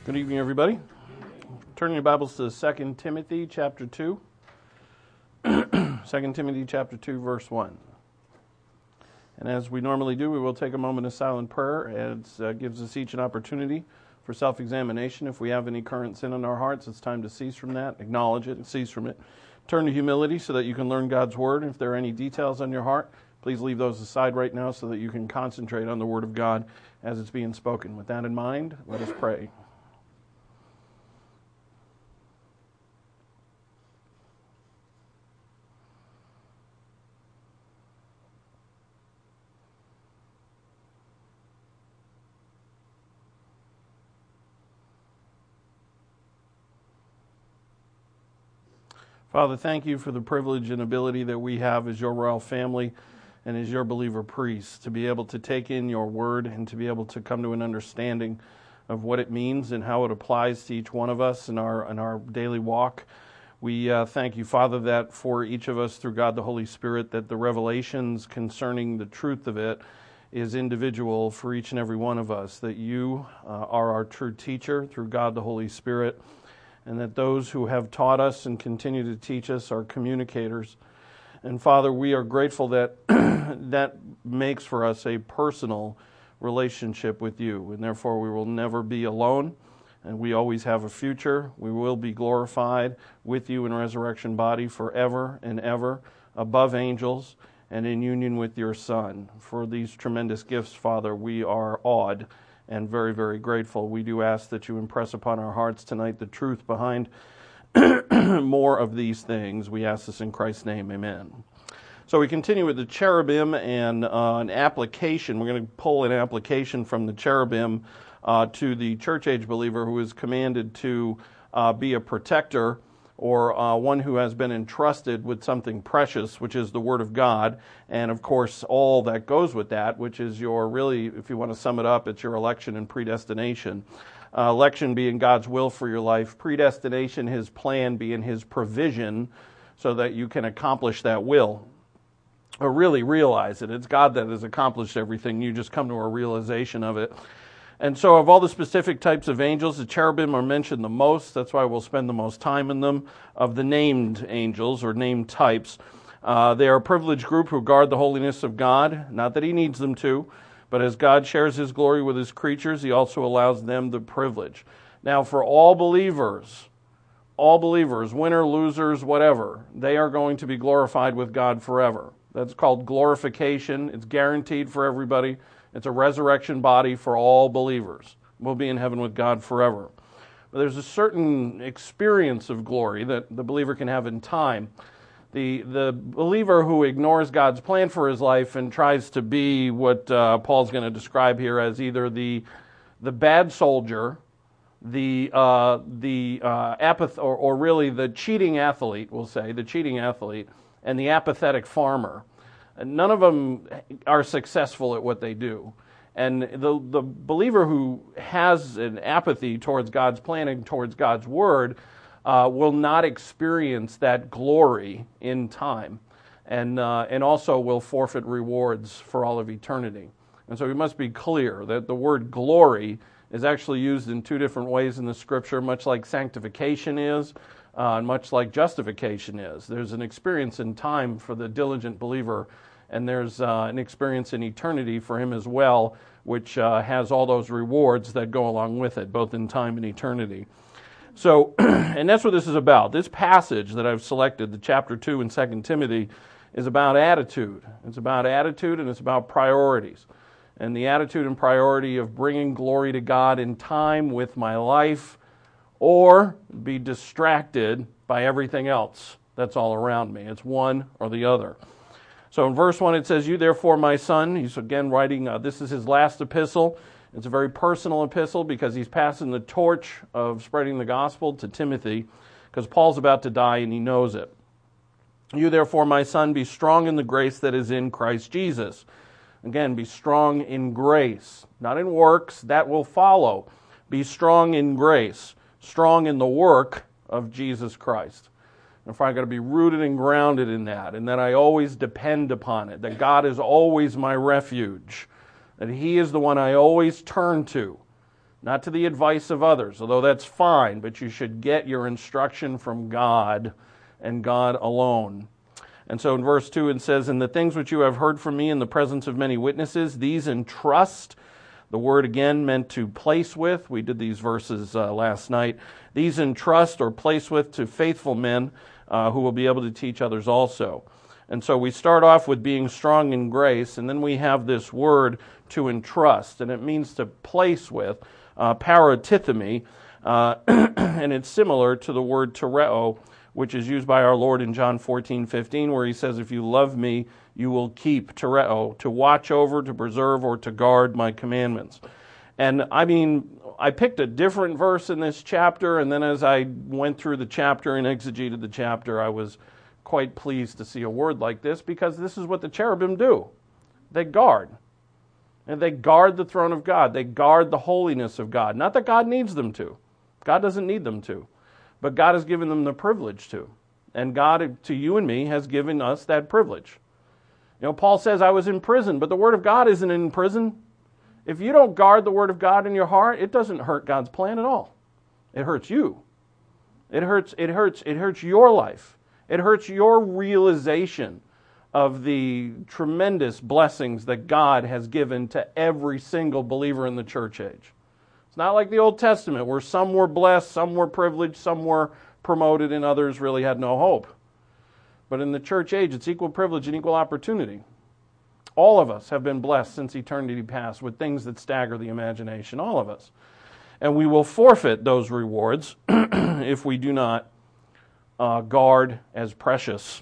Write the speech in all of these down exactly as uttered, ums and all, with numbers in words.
Good evening, everybody. Turning your Bibles to Second Timothy chapter two. Second Timothy chapter two, verse one. And as we normally do, we will take a moment of silent prayer. It uh, gives us each an opportunity for self-examination. If we have any current sin in our hearts, it's time to cease from that, acknowledge it, and cease from it. Turn to humility so that you can learn God's Word. If there are any details on your heart, please leave those aside right now so that you can concentrate on the Word of God as it's being spoken. With that in mind, let us pray. Father, thank you for the privilege and ability that we have as your royal family and as your believer priests to be able to take in your word and to be able to come to an understanding of what it means and how it applies to each one of us in our in our daily walk. We uh, thank you, Father, that for each of us through God the Holy Spirit, that the revelations concerning the truth of it is individual for each and every one of us, that you uh, are our true teacher through God the Holy Spirit, and that those who have taught us and continue to teach us are communicators. And Father, we are grateful that that makes for us a personal relationship with you, and therefore we will never be alone, and we always have a future. We will be glorified with you in resurrection body forever and ever, above angels, and in union with your Son. For these tremendous gifts, Father, we are awed and very, very grateful. We do ask that you impress upon our hearts tonight the truth behind more of these things. We ask this in Christ's name, amen. So we continue with the cherubim and uh, an application. We're going to pull an application from the cherubim uh, to the church-age believer who is commanded to uh, be a protector, or uh, one who has been entrusted with something precious, which is the Word of God, and of course all that goes with that, which is your, really, if you want to sum it up, it's your election and predestination. Uh, election being God's will for your life, predestination, His plan being His provision so that you can accomplish that will, or really realize it. It's God that has accomplished everything. You just come to a realization of it. And so of all the specific types of angels, the cherubim are mentioned the most. That's why we'll spend the most time in them. Of the named angels, or named types, uh, they are a privileged group who guard the holiness of God. Not that He needs them to, but as God shares His glory with His creatures, He also allows them the privilege. Now, for all believers, all believers, winner, losers, whatever, they are going to be glorified with God forever. That's called glorification. It's guaranteed for everybody. It's a resurrection body for all believers. We'll be in heaven with God forever. But there's a certain experience of glory that the believer can have in time. The the believer who ignores God's plan for his life and tries to be what uh, Paul's going to describe here as either the the bad soldier, the uh, the uh, apath or, or really the cheating athlete, we'll say, the cheating athlete, and the apathetic farmer. None of them are successful at what they do. And the the believer who has an apathy towards God's plan and towards God's word uh, will not experience that glory in time, and uh, and also will forfeit rewards for all of eternity. And so we must be clear that the word glory is actually used in two different ways in the Scripture, much like sanctification is, uh, and much like justification is. There's an experience in time for the diligent believer, and there's uh, an experience in eternity for him as well, which uh, has all those rewards that go along with it, both in time and eternity. So, and that's what this is about. This passage that I've selected, the chapter two in Second Timothy, is about attitude. It's about attitude and it's about priorities. And the attitude and priority of bringing glory to God in time with my life, or be distracted by everything else that's all around me. It's one or the other. So in verse one it says, "You therefore, my son," he's again writing, uh, this is his last epistle. It's a very personal epistle because he's passing the torch of spreading the gospel to Timothy, because Paul's about to die and he knows it. "You therefore, my son, be strong in the grace that is in Christ Jesus." Again, be strong in grace, not in works, that will follow. Be strong in grace, strong in the work of Jesus Christ. If I've got to be rooted and grounded in that, and that I always depend upon it, that God is always my refuge, that He is the one I always turn to, not to the advice of others, although that's fine, but you should get your instruction from God and God alone. And so in verse two it says, "And the things which you have heard from me in the presence of many witnesses, these entrust." The word again meant to place with. We did these verses uh, last night. "These entrust or place with to faithful men uh, who will be able to teach others also." And so we start off with being strong in grace, and then we have this word to entrust, and it means to place with, uh, paratithemi, uh, and it's similar to the word tereo, which is used by our Lord in John fourteen fifteen, where he says, "If you love me, you will keep," tereo, to watch over, to preserve, or to guard my commandments. And I mean, I picked a different verse in this chapter, and then as I went through the chapter and exegeted the chapter, I was quite pleased to see a word like this, because this is what the cherubim do. They guard. And they guard the throne of God. They guard the holiness of God. Not that God needs them to. God doesn't need them to. But God has given them the privilege to. And God, to you and me, has given us that privilege. You know, Paul says, "I was in prison," but the Word of God isn't in prison. If you don't guard the Word of God in your heart, it doesn't hurt God's plan at all. It hurts you. It hurts, it hurts, it hurts your life. It hurts your realization of the tremendous blessings that God has given to every single believer in the church age. It's not like the Old Testament, where some were blessed, some were privileged, some were promoted, and others really had no hope. But in the church age, it's equal privilege and equal opportunity. All of us have been blessed since eternity past with things that stagger the imagination, all of us. And we will forfeit those rewards if we do not Uh, guard as precious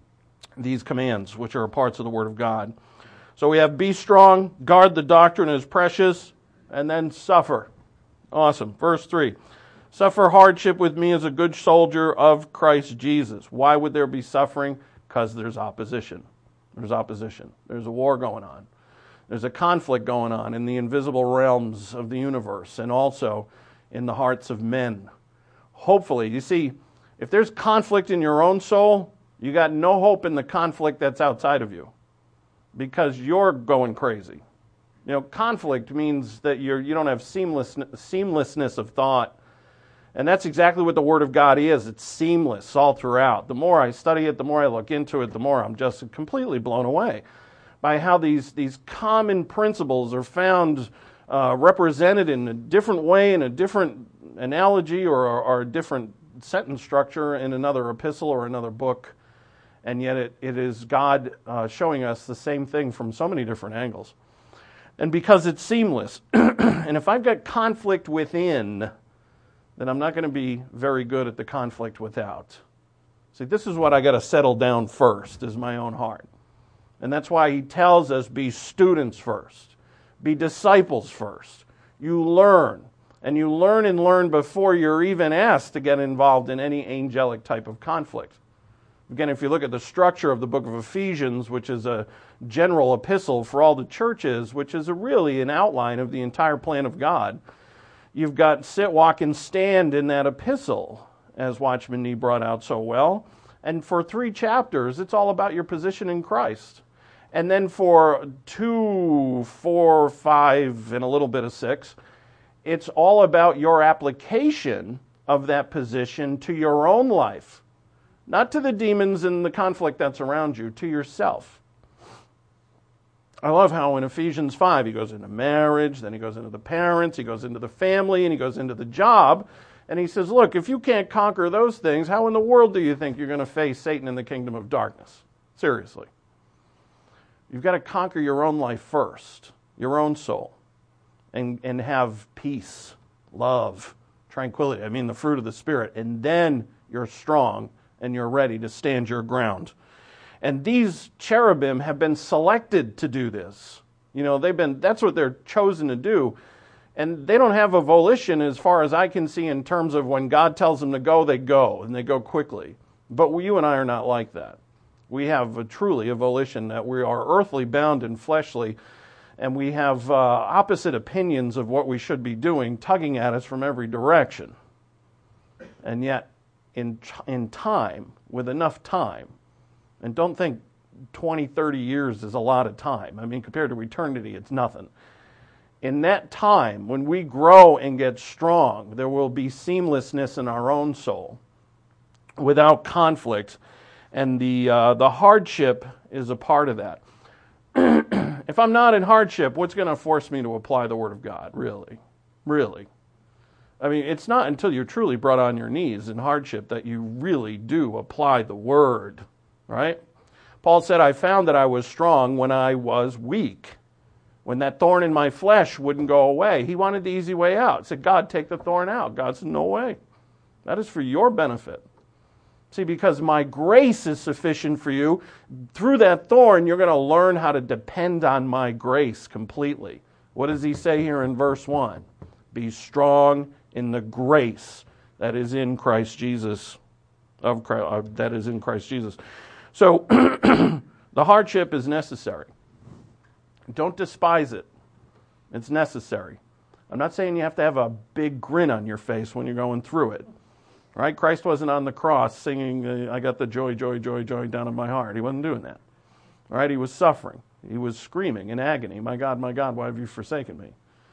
these commands, which are parts of the Word of God. So we have be strong, guard the doctrine as precious, and then suffer. Awesome. Verse three. "Suffer hardship with me as a good soldier of Christ Jesus." Why would there be suffering? Because there's opposition. There's opposition. There's a war going on. There's a conflict going on in the invisible realms of the universe, and also in the hearts of men. Hopefully, you see, if there's conflict in your own soul, you got no hope in the conflict that's outside of you, because you're going crazy. You know, conflict means that you're you don't have seamless seamlessness of thought, and that's exactly what the Word of God is. It's seamless all throughout. The more I study it, the more I look into it, the more I'm just completely blown away by how these these common principles are found uh, represented in a different way, in a different analogy, or, or, or a different sentence structure in another epistle or another book, and yet it, it is God uh, showing us the same thing from so many different angles. And because it's seamless, and if I've got conflict within, then I'm not going to be very good at the conflict without. See, this is what I got to settle down first, is my own heart. And that's why he tells us, be students first, be disciples first. You learn. And you learn and learn before you're even asked to get involved in any angelic type of conflict. Again, if you look at the structure of the book of Ephesians, which is a general epistle for all the churches, which is a really an outline of the entire plan of God, you've got sit, walk, and stand in that epistle, as Watchman Nee brought out so well. And for three chapters, it's all about your position in Christ. And then for two, four, five, and a little bit of six, it's all about your application of that position to your own life. Not to the demons and the conflict that's around you, to yourself. I love how in Ephesians five, he goes into marriage, then he goes into the parents, he goes into the family, and he goes into the job. And he says, look, if you can't conquer those things, how in the world do you think you're going to face Satan in the kingdom of darkness? Seriously. You've got to conquer your own life first, your own soul. And, and have peace, love, tranquility. I mean, the fruit of the Spirit. And then you're strong and you're ready to stand your ground. And these cherubim have been selected to do this. You know, they've been, that's what they're chosen to do. And they don't have a volition as far as I can see in terms of when God tells them to go, they go, and they go quickly. But you and I are not like that. We have a, truly a volition that we are earthly bound and fleshly, and we have uh, opposite opinions of what we should be doing, tugging at us from every direction. And yet, in in time, with enough time, and don't think twenty, thirty years is a lot of time. I mean, compared to eternity, it's nothing. in that time, when we grow and get strong, there will be seamlessness in our own soul without conflict. And the uh, the hardship is a part of that. If I'm not in hardship, what's going to force me to apply the Word of God? Really? Really? I mean, it's not until you're truly brought on your knees in hardship that you really do apply the Word, right? Paul said, I found that I was strong when I was weak. When that thorn in my flesh wouldn't go away, he wanted the easy way out. He said, God, take the thorn out. God said, no way. That is for your benefit. See, because my grace is sufficient for you, through that thorn, you're going to learn how to depend on my grace completely. What does he say here in verse one? Be strong in the grace that is in Christ Jesus, of Christ, uh, that is in Christ Jesus. So, the hardship is necessary. Don't despise it. It's necessary. I'm not saying you have to have a big grin on your face when you're going through it. Right? Christ wasn't on the cross singing, uh, I got the joy, joy, joy, joy down in my heart. He wasn't doing that. Right? He was suffering. He was screaming in agony, my God, my God, why have you forsaken me?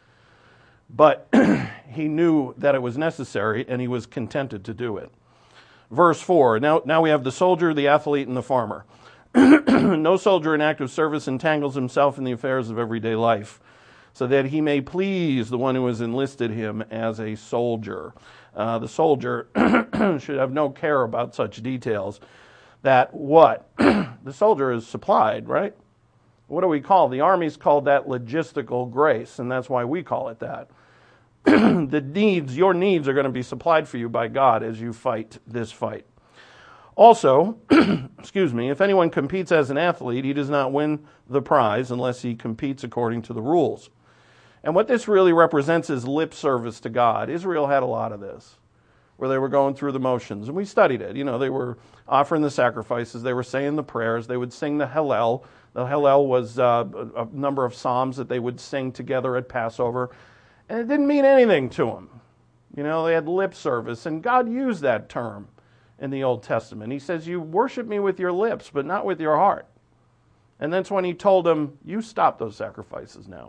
But he knew that it was necessary, and he was contented to do it. Verse four, now, now we have the soldier, the athlete, and the farmer. No soldier in active service entangles himself in the affairs of everyday life, so that he may please the one who has enlisted him as a soldier. Uh, the soldier should have no care about such details. That what? The soldier is supplied, right? What do we call? The Army's called that logistical grace, and that's why we call it that. The needs, your needs are going to be supplied for you by God as you fight this fight. Also, excuse me, if anyone competes as an athlete, he does not win the prize unless he competes according to the rules. And what this really represents is lip service to God. Israel had a lot of this, where they were going through the motions. And we studied it. You know, they were offering the sacrifices. They were saying the prayers. They would sing the Hallel. The Hallel was uh, a number of psalms that they would sing together at Passover. And it didn't mean anything to them. You know, they had lip service. And God used that term in the Old Testament. He says, you worship me with your lips, but not with your heart. And that's when he told them, you stop those sacrifices now.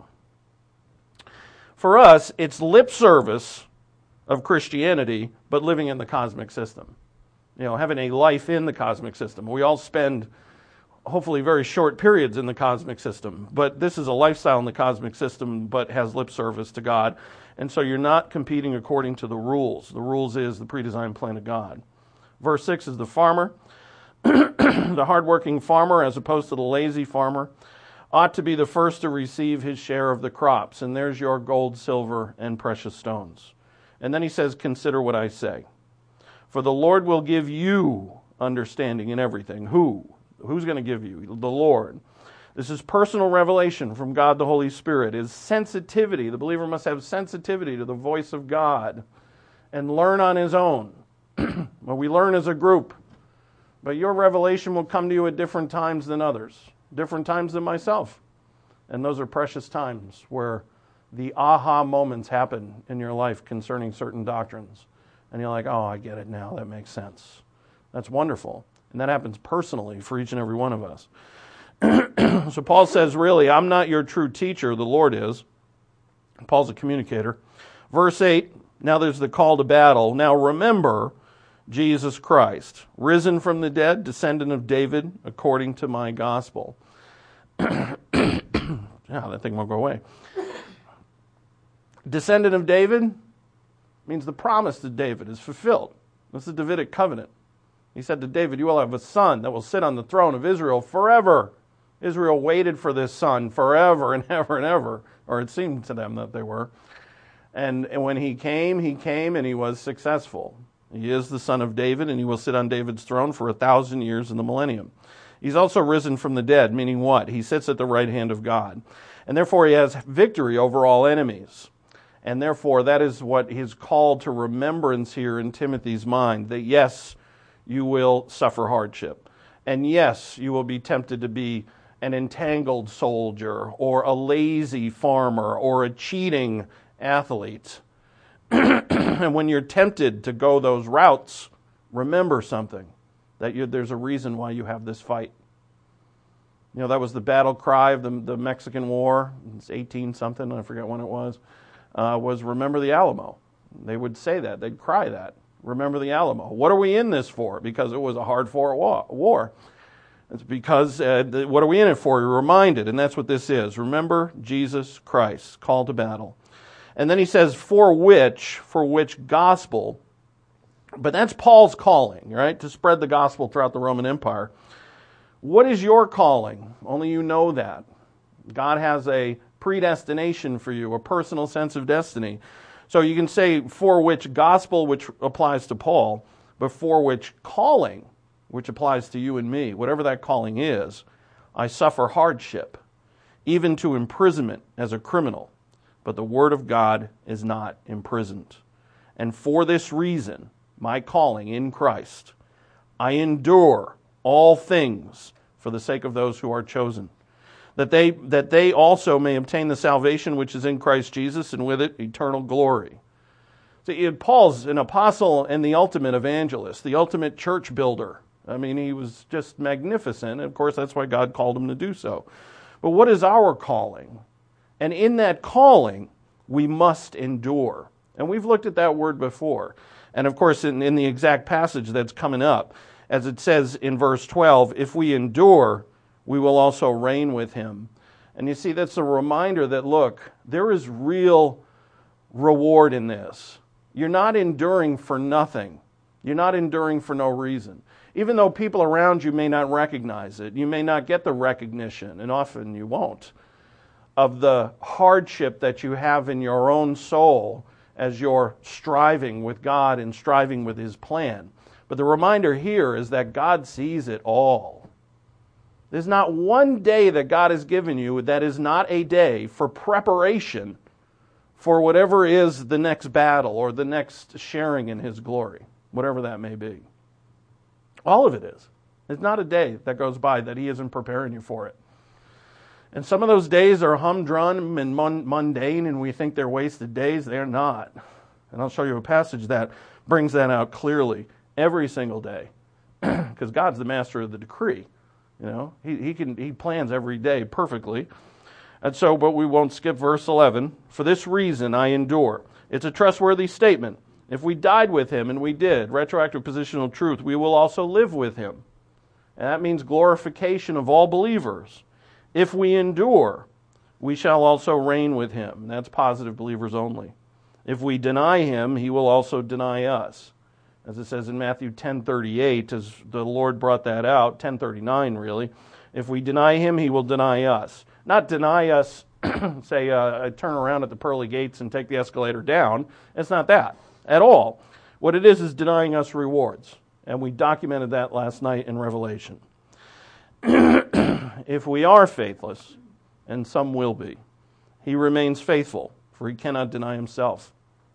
For us, it's lip service of Christianity, but living in the cosmic system. You know, having a life in the cosmic system. We all spend, hopefully, very short periods in the cosmic system. But this is a lifestyle in the cosmic system, but has lip service to God. And so you're not competing according to the rules. The rules is the pre-designed plan of God. Verse six is the farmer. The hardworking farmer, as opposed to the lazy farmer, ought to be the first to receive his share of the crops. And there's your gold, silver, and precious stones. And then he says, consider what I say. For the Lord will give you understanding in everything. Who? Who's going to give you? The Lord. This is personal revelation from God the Holy Spirit. Is sensitivity. The believer must have sensitivity to the voice of God and learn on his own. Well, we learn as a group. But your revelation will come to you at different times than others. Different times than myself. And those are precious times where the aha moments happen in your life concerning certain doctrines. And you're like, oh, I get it now. That makes sense. That's wonderful. And that happens personally for each and every one of us. So Paul says, really, I'm not your true teacher. The Lord is. Paul's a communicator. Verse eight, now there's the call to battle. Now remember Jesus Christ, risen from the dead, descendant of David, according to my gospel. Yeah, that thing won't go away. Descendant of David means the promise to David is fulfilled. That's the Davidic covenant. He said to David, you will have a son that will sit on the throne of Israel forever. Israel waited for this son forever and ever and ever, or it seemed to them that they were. And, and when he came, he came and he was successful. He is the son of David, and he will sit on David's throne for a thousand years in the millennium. He's also risen from the dead, meaning what? He sits at the right hand of God. And therefore he has victory over all enemies. And therefore that is what is called to remembrance here in Timothy's mind, that yes, you will suffer hardship. And yes, you will be tempted to be an entangled soldier, or a lazy farmer, or a cheating athlete. And when you're tempted to go those routes, remember something, that you, there's a reason why you have this fight. You know, that was the battle cry of the, the Mexican War. It's eighteen something, I forget when it was, uh, was remember the Alamo. They would say that. They'd cry that. Remember the Alamo. What are we in this for? Because it was a hard-fought war. It's because, uh, what are we in it for? You're reminded, and that's what this is. Remember Jesus Christ, call to battle. And then he says, for which, for which gospel, but that's Paul's calling, right, to spread the gospel throughout the Roman Empire. What is your calling? Only you know that. God has a predestination for you, a personal sense of destiny. So you can say for which gospel, which applies to Paul, but for which calling, which applies to you and me, whatever that calling is, I suffer hardship, even to imprisonment as a criminal. But the word of God is not imprisoned. And for this reason, my calling in Christ, I endure all things for the sake of those who are chosen, that they that they also may obtain the salvation which is in Christ Jesus, and with it eternal glory. See, Paul's an apostle and the ultimate evangelist, the ultimate church builder. I mean, he was just magnificent. Of course, that's why God called him to do so. But what is our calling? And in that calling, we must endure. And we've looked at that word before. And of course, in, in the exact passage that's coming up, as it says in verse twelve, if we endure, we will also reign with him. And you see, that's a reminder that, look, there is real reward in this. You're not enduring for nothing. You're not enduring for no reason. Even though people around you may not recognize it, you may not get the recognition, and often you won't, of the hardship that you have in your own soul as you're striving with God and striving with his plan. But the reminder here is that God sees it all. There's not one day that God has given you that is not a day for preparation for whatever is the next battle or the next sharing in his glory, whatever that may be. All of it is. There's not a day that goes by that he isn't preparing you for it. And some of those days are humdrum and mundane, and we think they're wasted days. They're not. And I'll show you a passage that brings that out clearly every single day. Because God's the master of the decree. You know, he, he can he plans every day perfectly. And so, but we won't skip verse eleven. For this reason I endure. It's a trustworthy statement. If we died with him, and we did, retroactive positional truth, we will also live with him. And that means glorification of all believers. If we endure, we shall also reign with him. And that's positive believers only. If we deny him, he will also deny us. As it says in Matthew ten thirty-eight, as the Lord brought that out, ten thirty-nine really, if we deny him, he will deny us. Not deny us, say, uh, turn around at the pearly gates and take the escalator down. It's not that at all. What it is is denying us rewards. And we documented that last night in Revelation. If we are faithless, and some will be, he remains faithful, for he cannot deny himself.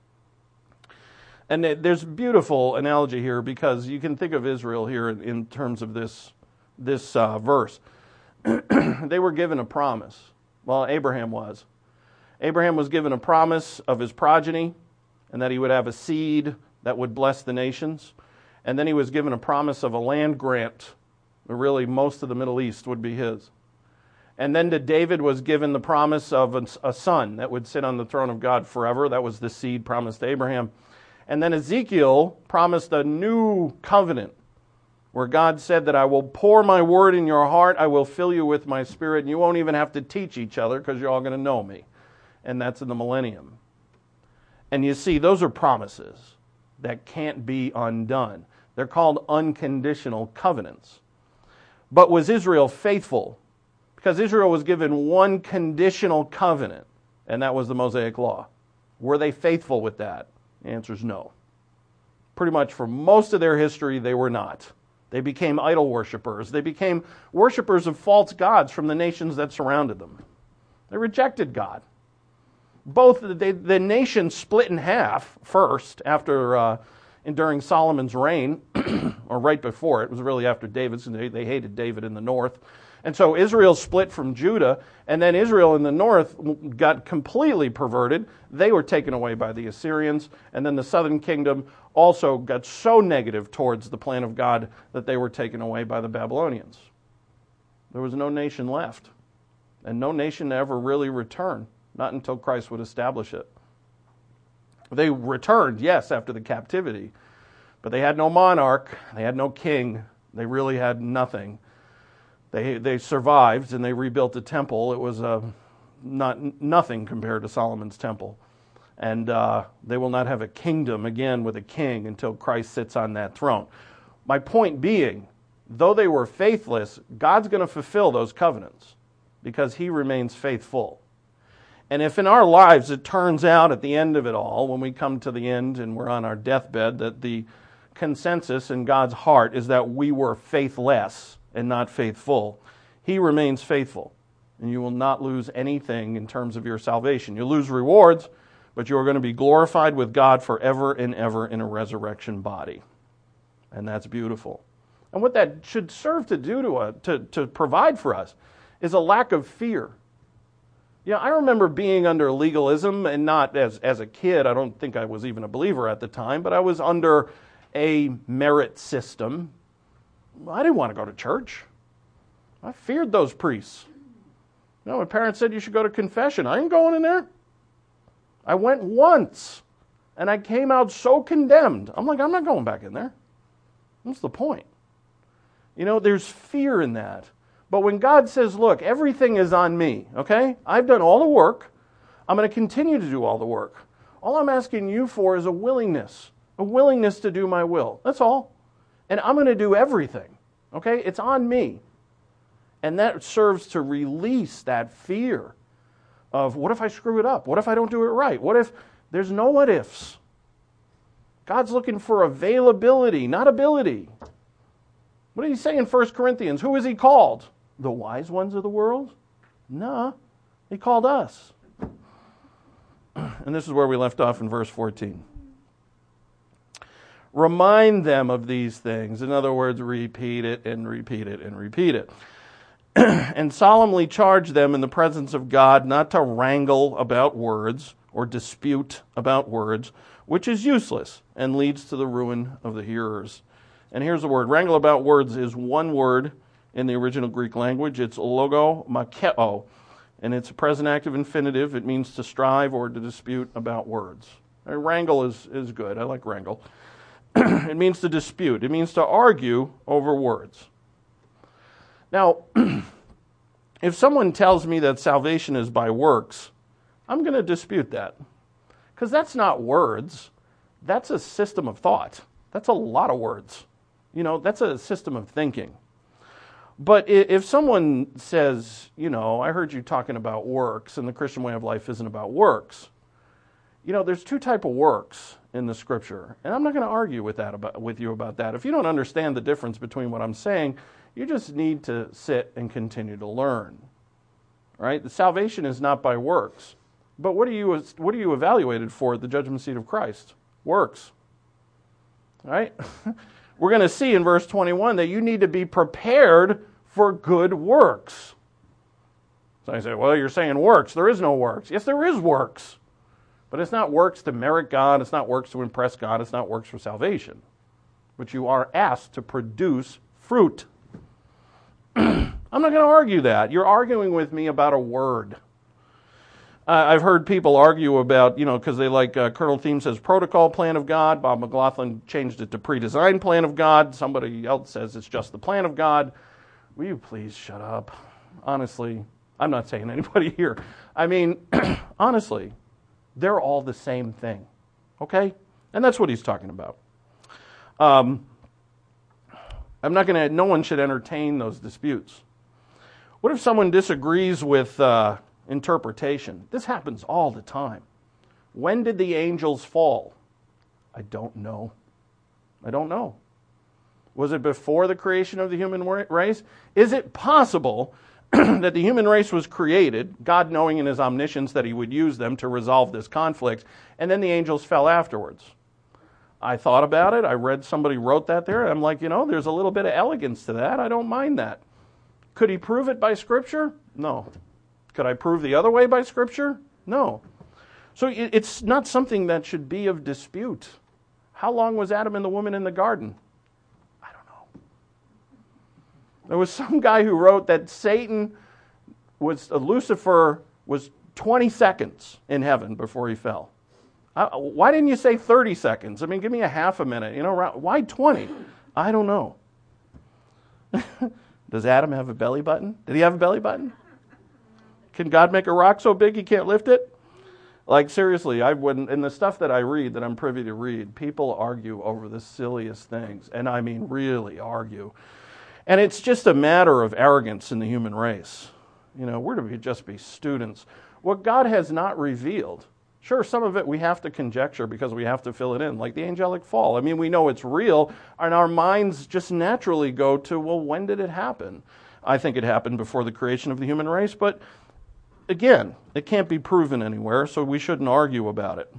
And there's a beautiful analogy here, because you can think of Israel here in terms of this, this uh, verse. They were given a promise. Well, Abraham was. Abraham was given a promise of his progeny, and that he would have a seed that would bless the nations. And then he was given a promise of a land grant. Really, most of the Middle East would be his. And then to David was given the promise of a, a son that would sit on the throne of God forever. That was the seed promised to Abraham. And then Ezekiel promised a new covenant where God said that I will pour my word in your heart, I will fill you with my spirit, and you won't even have to teach each other because you're all going to know me. And that's in the millennium. And you see, those are promises that can't be undone. They're called unconditional covenants. But was Israel faithful? Because Israel was given one conditional covenant, and that was the Mosaic Law. Were they faithful with that? The answer is no. Pretty much for most of their history, they were not. They became idol worshipers. They became worshipers of false gods from the nations that surrounded them. They rejected God. Both the, the nation split in half first after uh, and during Solomon's reign, or right before it. It was really after David's, and they, they hated David in the north. And so Israel split from Judah, and then Israel in the north got completely perverted. They were taken away by the Assyrians, and then the southern kingdom also got so negative towards the plan of God that they were taken away by the Babylonians. There was no nation left. And no nation ever really returned, not until Christ would establish it. They returned, yes, after the captivity, but they had no monarch, they had no king, they really had nothing. They they survived and they rebuilt the temple. It was uh, not nothing compared to Solomon's temple. And uh, they will not have a kingdom again with a king until Christ sits on that throne. My point being, though they were faithless, God's going to fulfill those covenants because he remains faithful. And if in our lives it turns out at the end of it all, when we come to the end and we're on our deathbed, that the consensus in God's heart is that we were faithless and not faithful, he remains faithful. And you will not lose anything in terms of your salvation. You lose rewards, but you are going to be glorified with God forever and ever in a resurrection body. And that's beautiful. And what that should serve to do to, a, to, to provide for us is a lack of fear. You know, I remember being under legalism, and not as, as a kid, I don't think I was even a believer at the time, but I was under a merit system. I didn't want to go to church. I feared those priests. You know, my parents said you should go to confession. I ain't going in there. I went once, and I came out so condemned. I'm like, I'm not going back in there. What's the point? You know, there's fear in that. But when God says, look, everything is on me, okay? I've done all the work. I'm going to continue to do all the work. All I'm asking you for is a willingness, a willingness to do my will. That's all. And I'm going to do everything, okay? It's on me. And that serves to release that fear of, what if I screw it up? What if I don't do it right? What if there's no what ifs? God's looking for availability, not ability. What did he say in First Corinthians? Who is he called? The wise ones of the world? No, he called us. And this is where we left off in verse fourteen. Remind them of these things. In other words, repeat it and repeat it and repeat it. And solemnly charge them in the presence of God not to wrangle about words or dispute about words, which is useless and leads to the ruin of the hearers. And here's the word. Wrangle about words is one word in the original Greek language. It's logomakeo, and it's a present active infinitive. It means to strive or to dispute about words. Uh, wrangle is, is good. I like wrangle. It means to dispute. It means to argue over words. Now, if someone tells me that salvation is by works, I'm going to dispute that. Because that's not words. That's a system of thought. That's a lot of words. You know, that's a system of thinking. But if someone says, you know, I heard you talking about works, and the Christian way of life isn't about works. You know, there's two types of works in the Scripture, and I'm not going to argue with that about, with you about that. If you don't understand the difference between what I'm saying, you just need to sit and continue to learn. Right? The salvation is not by works. But what are you what are you evaluated for at the judgment seat of Christ? Works. Right? We're going to see in verse twenty-one that you need to be prepared for good works. So I say, well, you're saying works. There is no works. Yes, there is works. But it's not works to merit God. It's not works to impress God. It's not works for salvation. But you are asked to produce fruit. I'm not going to argue that. You're arguing with me about a word. Uh, I've heard people argue about, you know, because they like, uh, Colonel Thiem says protocol plan of God. Bob McLaughlin changed it to pre-designed plan of God. Somebody else says it's just the plan of God. Will you please shut up? Honestly, I'm not saying anybody here. I mean, honestly, they're all the same thing. Okay? And that's what he's talking about. Um, I'm not going to, no one should entertain those disputes. What if someone disagrees with uh, interpretation? This happens all the time. When did the angels fall? I don't know. I don't know. Was it before the creation of the human race? Is it possible that the human race was created, God knowing in his omniscience that he would use them to resolve this conflict, and then the angels fell afterwards? I thought about it. I read somebody wrote that there. And I'm like, you know, there's a little bit of elegance to that. I don't mind that. Could he prove it by Scripture? No. Could I prove the other way by Scripture? No. So it's not something that should be of dispute. How long was Adam and the woman in the garden? I don't know. There was some guy who wrote that Satan was, uh, Lucifer was twenty seconds in heaven before he fell. Uh, why didn't you say thirty seconds? I mean, give me a half a minute. You know, why twenty? I don't know. Does Adam have a belly button? Did he have a belly button? Can God make a rock so big he can't lift it? Like, seriously, I wouldn't. In the stuff that I read, that I'm privy to read, people argue over the silliest things. And I mean, really argue. And it's just a matter of arrogance in the human race. You know, we're to be, just be students. What God has not revealed, sure, some of it we have to conjecture because we have to fill it in, like the angelic fall. I mean, we know it's real, and our minds just naturally go to, well, when did it happen? I think it happened before the creation of the human race, but again, it can't be proven anywhere, so we shouldn't argue about it.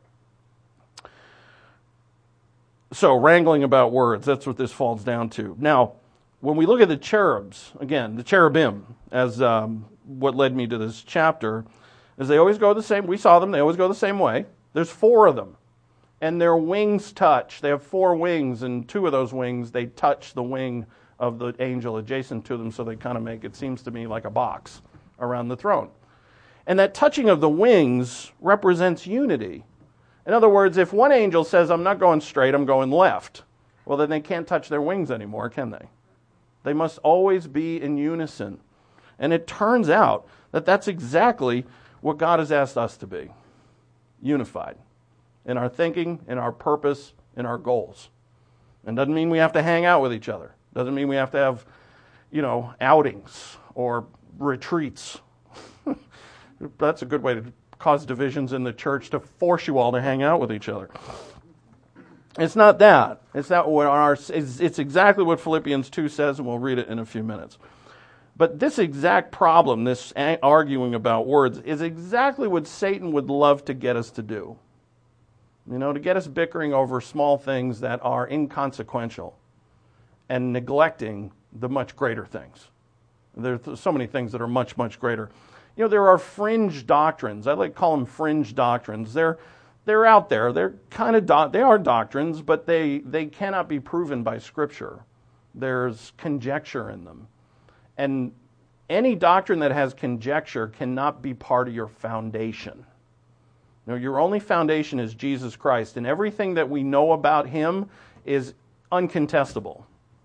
So, wrangling about words, that's what this falls down to. Now, when we look at the cherubs, again, the cherubim, as um, what led me to this chapter, is they always go the same, we saw them, they always go the same way. There's four of them, and their wings touch. They have four wings, and two of those wings, they touch the wing of the angel adjacent to them, so they kind of make, it seems to me, like a box around the throne. And that touching of the wings represents unity. In other words, if one angel says, I'm not going straight, I'm going left, well, then they can't touch their wings anymore, can they? They must always be in unison. And it turns out that that's exactly what God has asked us to be. Unified. In our thinking, in our purpose, in our goals. And doesn't mean we have to hang out with each other. Doesn't mean we have to have, you know, outings or retreats. That's a good way to cause divisions in the church, to force you all to hang out with each other. It's not that. It's not what our. It's, it's exactly what Philippians two says, and we'll read it in a few minutes. But this exact problem, this arguing about words, is exactly what Satan would love to get us to do. You know, to get us bickering over small things that are inconsequential and neglecting the much greater things. There's so many things that are much, much greater. You know, there are fringe doctrines. I like to call them fringe doctrines. They're they're out there. They're kind of do- they are doctrines, but they they cannot be proven by Scripture. There's conjecture in them. And any doctrine that has conjecture cannot be part of your foundation. You know, your only foundation is Jesus Christ, and everything that we know about Him is uncontestable.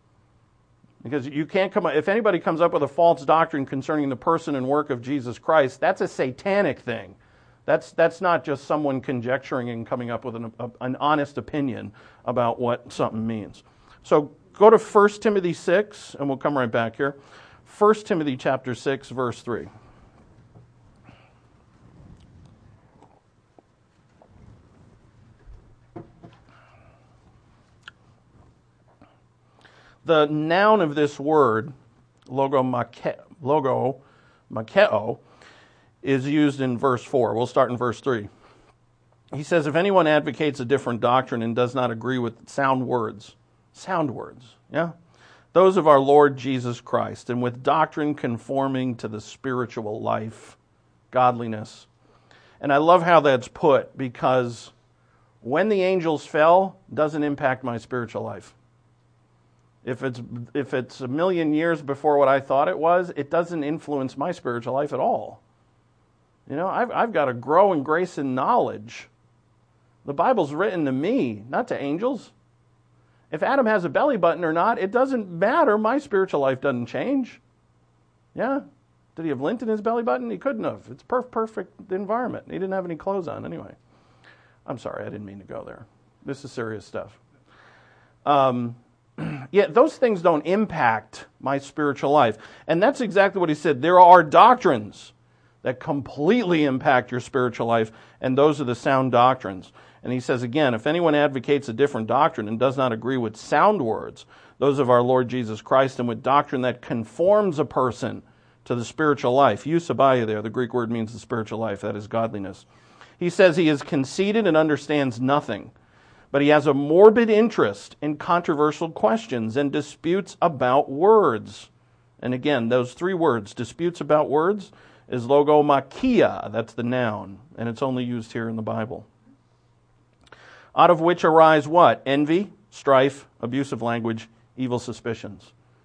Because you can't come up, if anybody comes up with a false doctrine concerning the person and work of Jesus Christ, that's a satanic thing. That's that's not just someone conjecturing and coming up with an, a, an honest opinion about what something means. So go to First Timothy six, and we'll come right back here. First Timothy chapter six, verse three. The noun of this word, logomake, logo, makeo, is used in verse four. We'll start in verse three. He says, if anyone advocates a different doctrine and does not agree with sound words, sound words, yeah? Those of our Lord Jesus Christ, and with doctrine conforming to the spiritual life, godliness. And I love how that's put, because when the angels fell, doesn't impact my spiritual life. If it's if it's a million years before what I thought it was, it doesn't influence my spiritual life at all. You know, I've I've got to grow in grace and knowledge. The Bible's written to me, not to angels. If Adam has a belly button or not, it doesn't matter. My spiritual life doesn't change. Yeah? Did he have lint in his belly button? He couldn't have. It's perf- perfect environment. He didn't have any clothes on anyway. I'm sorry, I didn't mean to go there. This is serious stuff. Um... Yeah, those things don't impact my spiritual life. And that's exactly what he said. There are doctrines that completely impact your spiritual life, and those are the sound doctrines. And he says again, if anyone advocates a different doctrine and does not agree with sound words, those of our Lord Jesus Christ, and with doctrine that conforms a person to the spiritual life. Eusebia there, the Greek word means the spiritual life, that is godliness. He says he is conceited and understands nothing. But he has a morbid interest in controversial questions and disputes about words. And again, those three words, disputes about words, is logomakia. That's the noun, and it's only used here in the Bible. Out of which arise what? Envy, strife, abusive language, evil suspicions.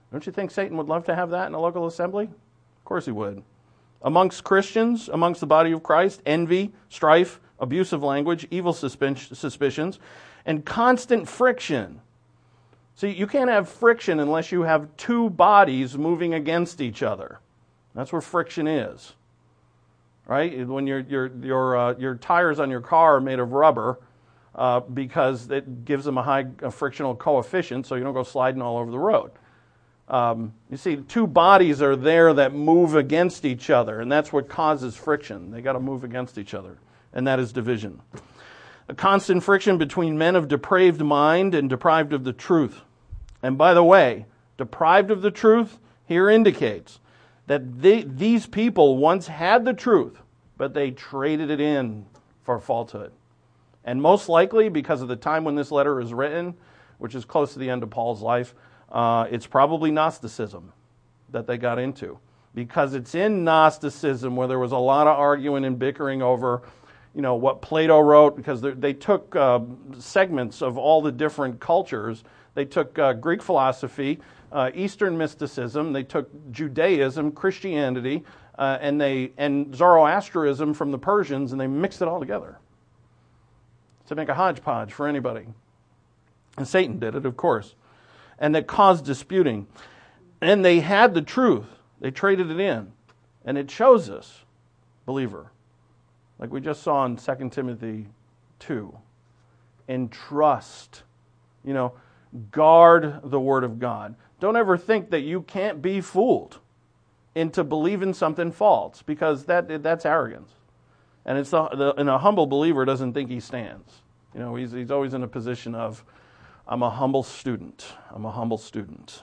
Don't you think Satan would love to have that in a local assembly? Of course he would. Amongst Christians, amongst the body of Christ, envy, strife, abusive language, evil suspicions, and constant friction. See, you can't have friction unless you have two bodies moving against each other. That's where friction is, right? When your your your uh, your tires on your car are made of rubber uh, because it gives them a high a frictional coefficient, so you don't go sliding all over the road. Um, you see, two bodies are there that move against each other, and that's what causes friction. They got to move against each other, and that is division. A constant friction between men of depraved mind and deprived of the truth. And by the way, deprived of the truth here indicates that they, these people once had the truth, but they traded it in for falsehood. And most likely, because of the time when this letter is written, which is close to the end of Paul's life, uh, it's probably Gnosticism that they got into. Because it's in Gnosticism where there was a lot of arguing and bickering over, you know, what Plato wrote, because they took uh, segments of all the different cultures. They took uh, Greek philosophy, uh, Eastern mysticism, they took Judaism, Christianity, uh, and they and Zoroastrianism from the Persians, and they mixed it all together to make a hodgepodge for anybody. And Satan did it, of course. And that caused disputing. And they had the truth. They traded it in. And it shows us, believer, like we just saw in Second Timothy two, entrust, you know, guard the Word of God. Don't ever think that you can't be fooled into believing something false, because that that's arrogance. And it's the, the, and a humble believer doesn't think he stands. You know, he's he's always in a position of, I'm a humble student. I'm a humble student.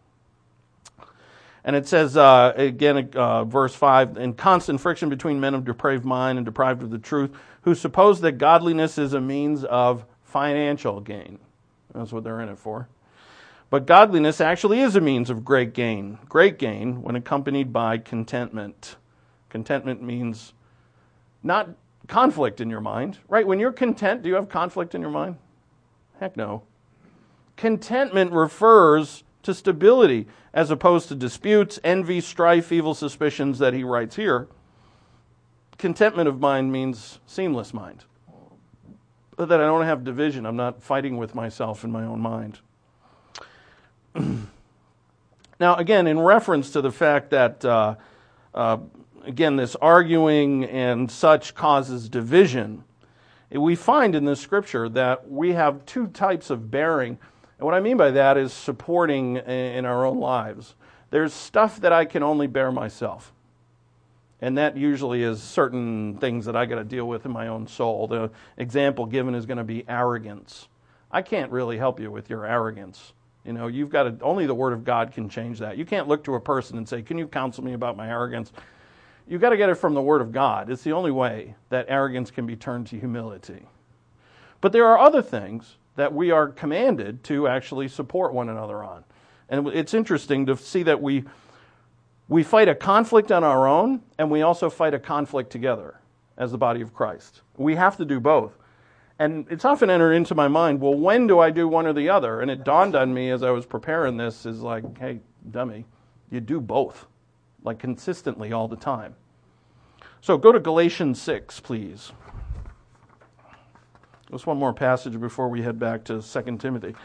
And it says, uh, again, uh, verse five, in constant friction between men of depraved mind and deprived of the truth, who suppose that godliness is a means of financial gain. That's what they're in it for. But godliness actually is a means of great gain. Great gain when accompanied by contentment. Contentment means not conflict in your mind, right? When you're content, do you have conflict in your mind? Heck no. Contentment refers to stability as opposed to disputes, envy, strife, evil suspicions that he writes here. Contentment of mind means seamless mind. That I don't have division. I'm not fighting with myself in my own mind. Now, again, in reference to the fact that, uh, uh, again, this arguing and such causes division, we find in the Scripture that we have two types of bearing. And what I mean by that is supporting in our own lives. There's stuff that I can only bear myself. And that usually is certain things that I got to deal with in my own soul. The example given is going to be arrogance. I can't really help you with your arrogance. You know, you've got to, only the Word of God can change that. You can't look to a person and say, can you counsel me about my arrogance? You've got to get it from the Word of God. It's the only way that arrogance can be turned to humility. But there are other things that we are commanded to actually support one another on. And it's interesting to see that we we fight a conflict on our own, and we also fight a conflict together as the body of Christ. We have to do both. And it's often entered into my mind, well, when do I do one or the other? And it dawned on me as I was preparing this, is like, hey, dummy, you do both, like consistently all the time. So go to Galatians six, please. Just one more passage before we head back to Second Timothy.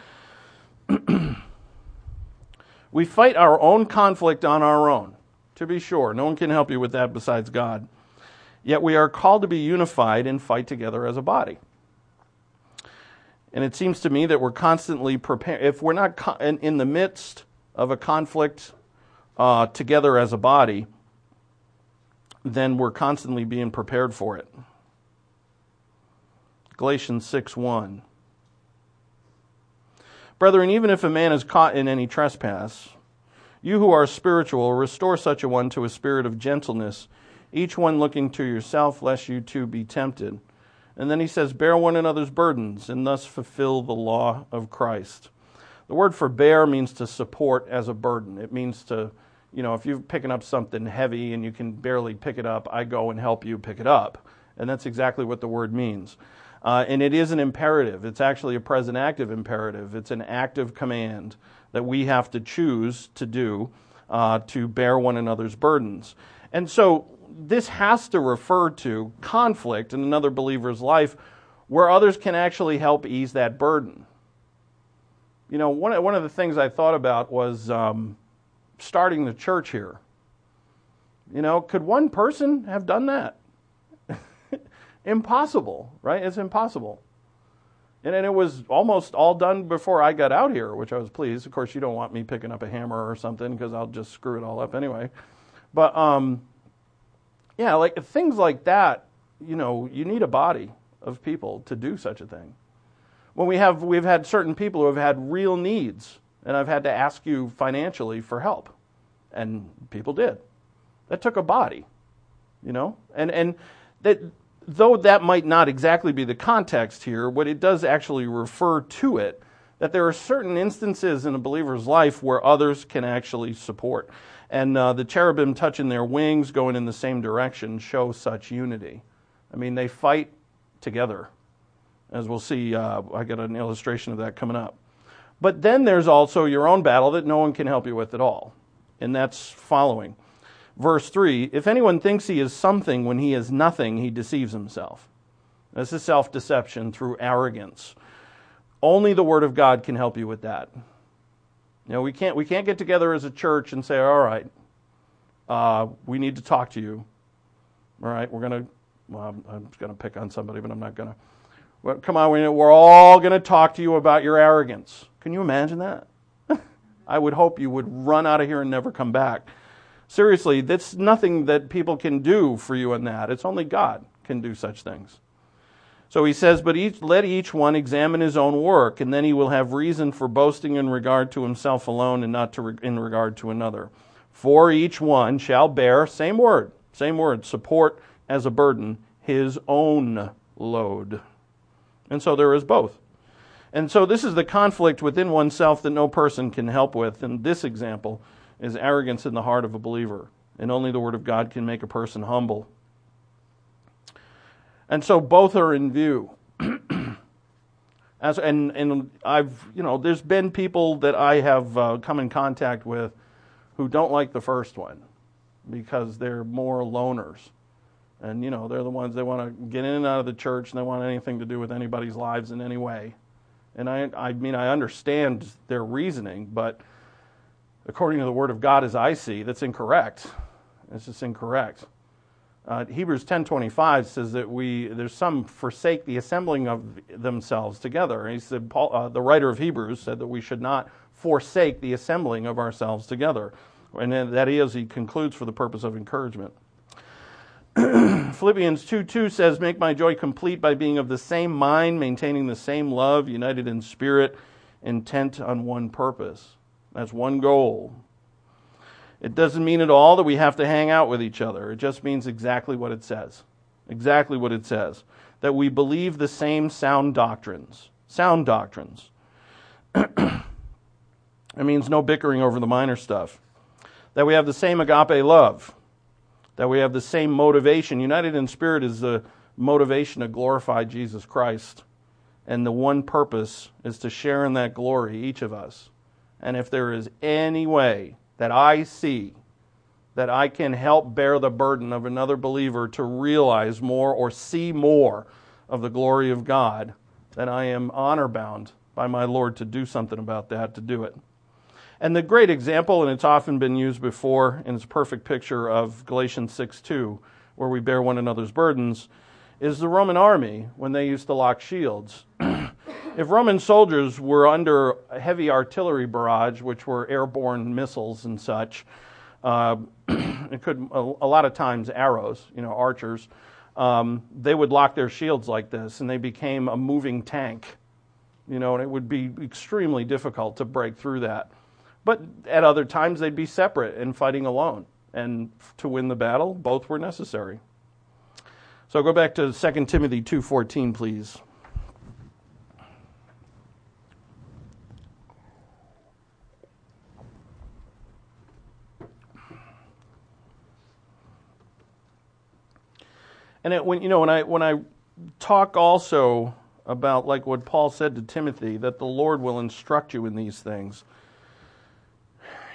We fight our own conflict on our own, to be sure. No one can help you with that besides God. Yet we are called to be unified and fight together as a body. And it seems to me that we're constantly prepared. If we're not co- in, in the midst of a conflict uh, together as a body, then we're constantly being prepared for it. Galatians six one. Brethren, even if a man is caught in any trespass, you who are spiritual, restore such a one to a spirit of gentleness, each one looking to yourself, lest you too be tempted. And then he says, bear one another's burdens, and thus fulfill the law of Christ. The word for bear means to support as a burden. It means to, you know, if you're picking up something heavy and you can barely pick it up, I go and help you pick it up. And that's exactly what the word means. Uh, and it is an imperative. It's actually a present active imperative. It's an active command that we have to choose to do uh, to bear one another's burdens. And so this has to refer to conflict in another believer's life where others can actually help ease that burden. You know, one of, one of the things I thought about was um, starting the church here. You know, could one person have done that? Impossible, right? It's impossible. And, and it was almost all done before I got out here, which I was pleased. Of course, you don't want me picking up a hammer or something because I'll just screw it all up anyway. But, um, yeah, like things like that, you know, you need a body of people to do such a thing. When we have, we've had certain people who have had real needs, and I've had to ask you financially for help. And people did. That took a body, you know? And, and that... Though that might not exactly be the context here, what it does actually refer to it, that there are certain instances in a believer's life where others can actually support. And uh, the cherubim touching their wings, going in the same direction, show such unity. I mean, they fight together. As we'll see, uh, I got an illustration of that coming up. But then there's also your own battle that no one can help you with at all. And that's following. Verse three, if anyone thinks he is something when he is nothing, he deceives himself. This is self-deception through arrogance. Only the Word of God can help you with that. You know, we can't we can't get together as a church and say, all right, uh, we need to talk to you. All right, we're going to, well, I'm, I'm going to pick on somebody, but I'm not going to. Well, come on, we're all going to talk to you about your arrogance. Can you imagine that? I would hope you would run out of here and never come back. Seriously, that's nothing that people can do for you in that. It's only God can do such things. So he says, but each, let each one examine his own work, and then he will have reason for boasting in regard to himself alone and not to re- in regard to another. For each one shall bear, same word, same word, support as a burden, his own load. And so there is both. And so this is the conflict within oneself that no person can help with. In this example, is arrogance in the heart of a believer. And only the Word of God can make a person humble. And so both are in view. As and and I've, you know, there's been people that I have uh, come in contact with who don't like the first one because they're more loners. And, you know, they're the ones that want to get in and out of the church and they want anything to do with anybody's lives in any way. And I, I mean, I understand their reasoning, but according to the Word of God as I see, that's incorrect. It's just incorrect. Uh, Hebrews ten twenty-five says that we there's some forsake the assembling of themselves together. And he said, Paul, uh, the writer of Hebrews said that we should not forsake the assembling of ourselves together. And that is, he concludes, for the purpose of encouragement. Philippians two two says, make my joy complete by being of the same mind, maintaining the same love, united in spirit, intent on one purpose. That's one goal. It doesn't mean at all that we have to hang out with each other. It just means exactly what it says. Exactly what it says. That we believe the same sound doctrines. Sound doctrines. It means no bickering over the minor stuff. That we have the same agape love. That we have the same motivation. United in spirit is the motivation to glorify Jesus Christ. And the one purpose is to share in that glory, each of us. And if there is any way that I see that I can help bear the burden of another believer to realize more or see more of the glory of God, then I am honor-bound by my Lord to do something about that, to do it. And the great example, and it's often been used before, and it's a perfect picture of Galatians six two, where we bear one another's burdens, is the Roman army when they used to lock shields. If Roman soldiers were under a heavy artillery barrage, which were airborne missiles and such, uh, it could a, a lot of times arrows, you know, archers, um, they would lock their shields like this, and they became a moving tank, you know, and it would be extremely difficult to break through that. But at other times, they'd be separate and fighting alone, and to win the battle, both were necessary. So go back to Second Timothy two fourteen, please. And it, when you know when I when I talk also about like what Paul said to Timothy, that the Lord will instruct you in these things.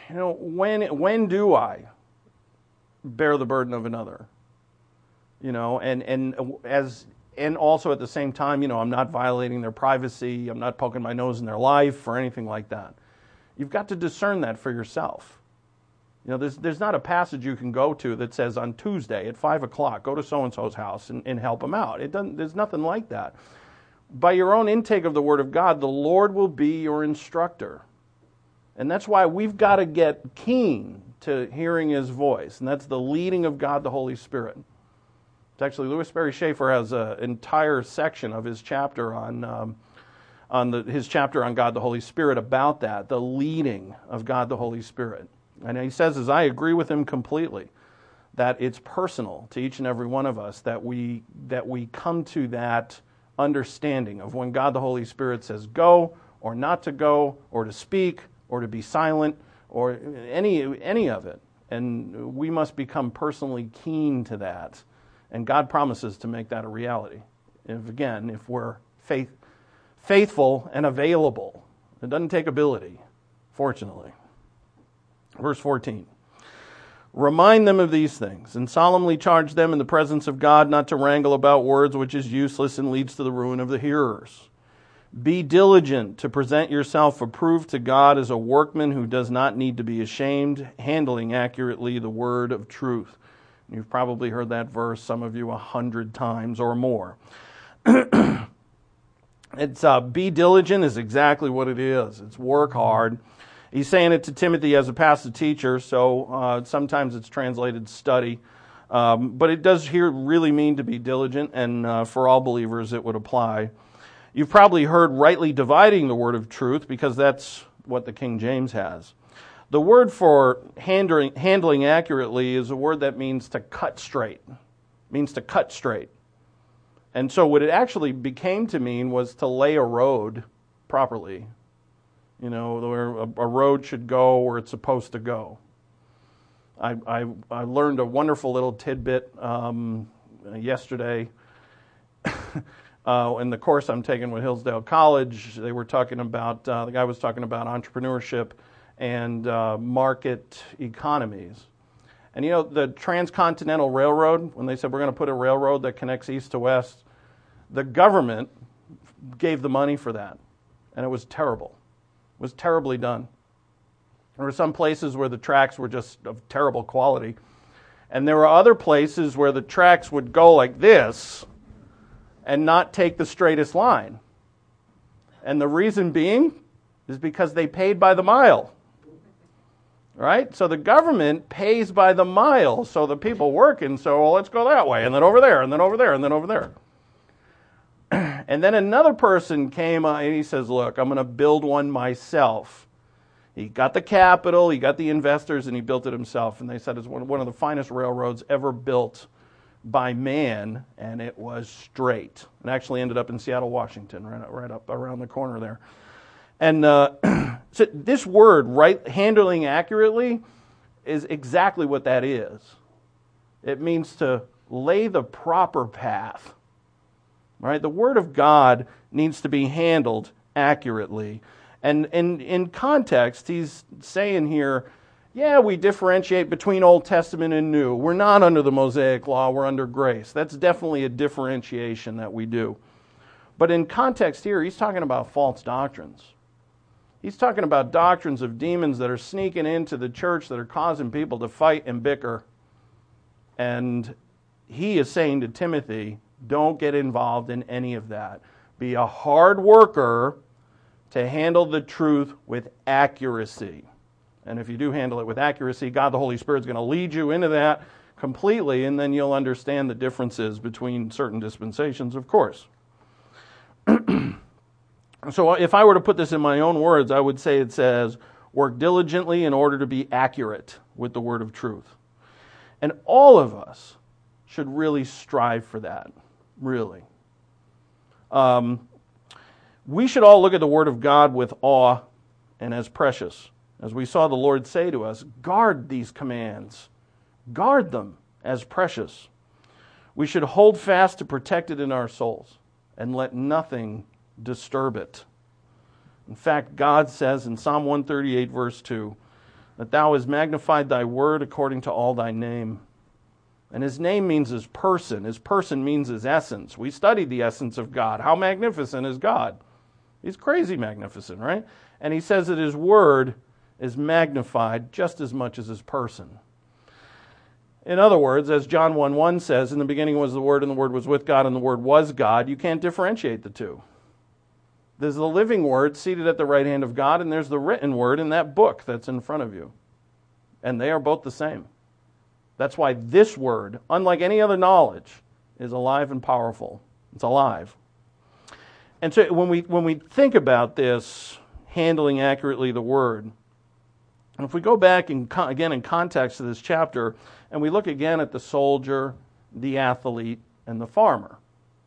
you know, when when do I bear the burden of another? You know, and and as and also at the same time, you know, I'm not violating their privacy. I'm not poking my nose in their life or anything like that. You've got to discern that for yourself. You know, there's there's not a passage you can go to that says on Tuesday at five o'clock, go to so-and-so's house and, and help them out. It doesn't. There's nothing like that. By your own intake of the Word of God, the Lord will be your instructor. And that's why we've got to get keen to hearing His voice. And that's the leading of God, the Holy Spirit. It's actually, Louis Sperry Schaefer has an entire section of his chapter on um, on the, his chapter on God, the Holy Spirit, about that, the leading of God, the Holy Spirit. And he says, as I agree with him completely, that it's personal to each and every one of us that we that we come to that understanding of when God, the Holy Spirit, says go or not to go or to speak or to be silent or any any of it. And we must become personally keen to that. And God promises to make that a reality. If again, if we're faith, faithful and available. It doesn't take ability, fortunately. Verse fourteen. Remind them of these things, and solemnly charge them in the presence of God not to wrangle about words, which is useless and leads to the ruin of the hearers. Be diligent to present yourself approved to God as a workman who does not need to be ashamed, handling accurately the word of truth. You've probably heard that verse, some of you, a hundred times or more. It's uh, be diligent is exactly what it is. It's work hard. He's saying it to Timothy as a pastor teacher, so uh, sometimes it's translated study. Um, but it does here really mean to be diligent, and uh, for all believers it would apply. You've probably heard rightly dividing the word of truth, because that's what the King James has. The word for handling, handling accurately is a word that means to cut straight. It means to cut straight. And so what it actually became to mean was to lay a road properly. You know, where a, a road should go where it's supposed to go. I, I, I learned a wonderful little tidbit um, yesterday. uh, in the course I'm taking with Hillsdale College, they were talking about, uh, the guy was talking about entrepreneurship and uh, market economies. And you know, the Transcontinental Railroad, when they said we're going to put a railroad that connects east to west, the government gave the money for that. And it was terrible. It was terribly done. There were some places where the tracks were just of terrible quality. And there were other places where the tracks would go like this and not take the straightest line. And the reason being is because they paid by the mile. Right? So the government pays by the mile. So the people working, so well, let's go that way, and then over there, and then over there, and then over there. And then another person came uh, and he says, look, I'm going to build one myself. He got the capital, he got the investors, and he built it himself. And they said it's one, one of the finest railroads ever built by man, and it was straight. It actually ended up in Seattle, Washington, right, right up around the corner there. And uh, so this word, right, handling accurately, is exactly what that is. It means to lay the proper path. Right? The Word of God needs to be handled accurately. And in, in context, he's saying here, yeah, we differentiate between Old Testament and New. We're not under the Mosaic Law, we're under grace. That's definitely a differentiation that we do. But in context here, he's talking about false doctrines. He's talking about doctrines of demons that are sneaking into the church that are causing people to fight and bicker. And he is saying to Timothy, don't get involved in any of that. Be a hard worker to handle the truth with accuracy. And if you do handle it with accuracy, God the Holy Spirit is going to lead you into that completely, and then you'll understand the differences between certain dispensations, of course. So if I were to put this in my own words, I would say it says, work diligently in order to be accurate with the word of truth. And all of us should really strive for that, really. Um, we should all look at the Word of God with awe and as precious. As we saw the Lord say to us, guard these commands. Guard them as precious. We should hold fast to protect it in our souls and let nothing disturb it. In fact, God says in Psalm one thirty-eight, verse two, that thou hast magnified thy word according to all thy name. And his name means his person. His person means his essence. We studied the essence of God. How magnificent is God? He's crazy magnificent, right? And he says that his word is magnified just as much as his person. In other words, as John one one says, in the beginning was the Word, and the Word was with God, and the Word was God. You can't differentiate the two. There's the living Word seated at the right hand of God, and there's the written Word in that book that's in front of you. And they are both the same. That's why this Word, unlike any other knowledge, is alive and powerful. It's alive. And so when we when we think about this, handling accurately the Word, if we go back in, again in context to this chapter, and we look again at the soldier, the athlete, and the farmer,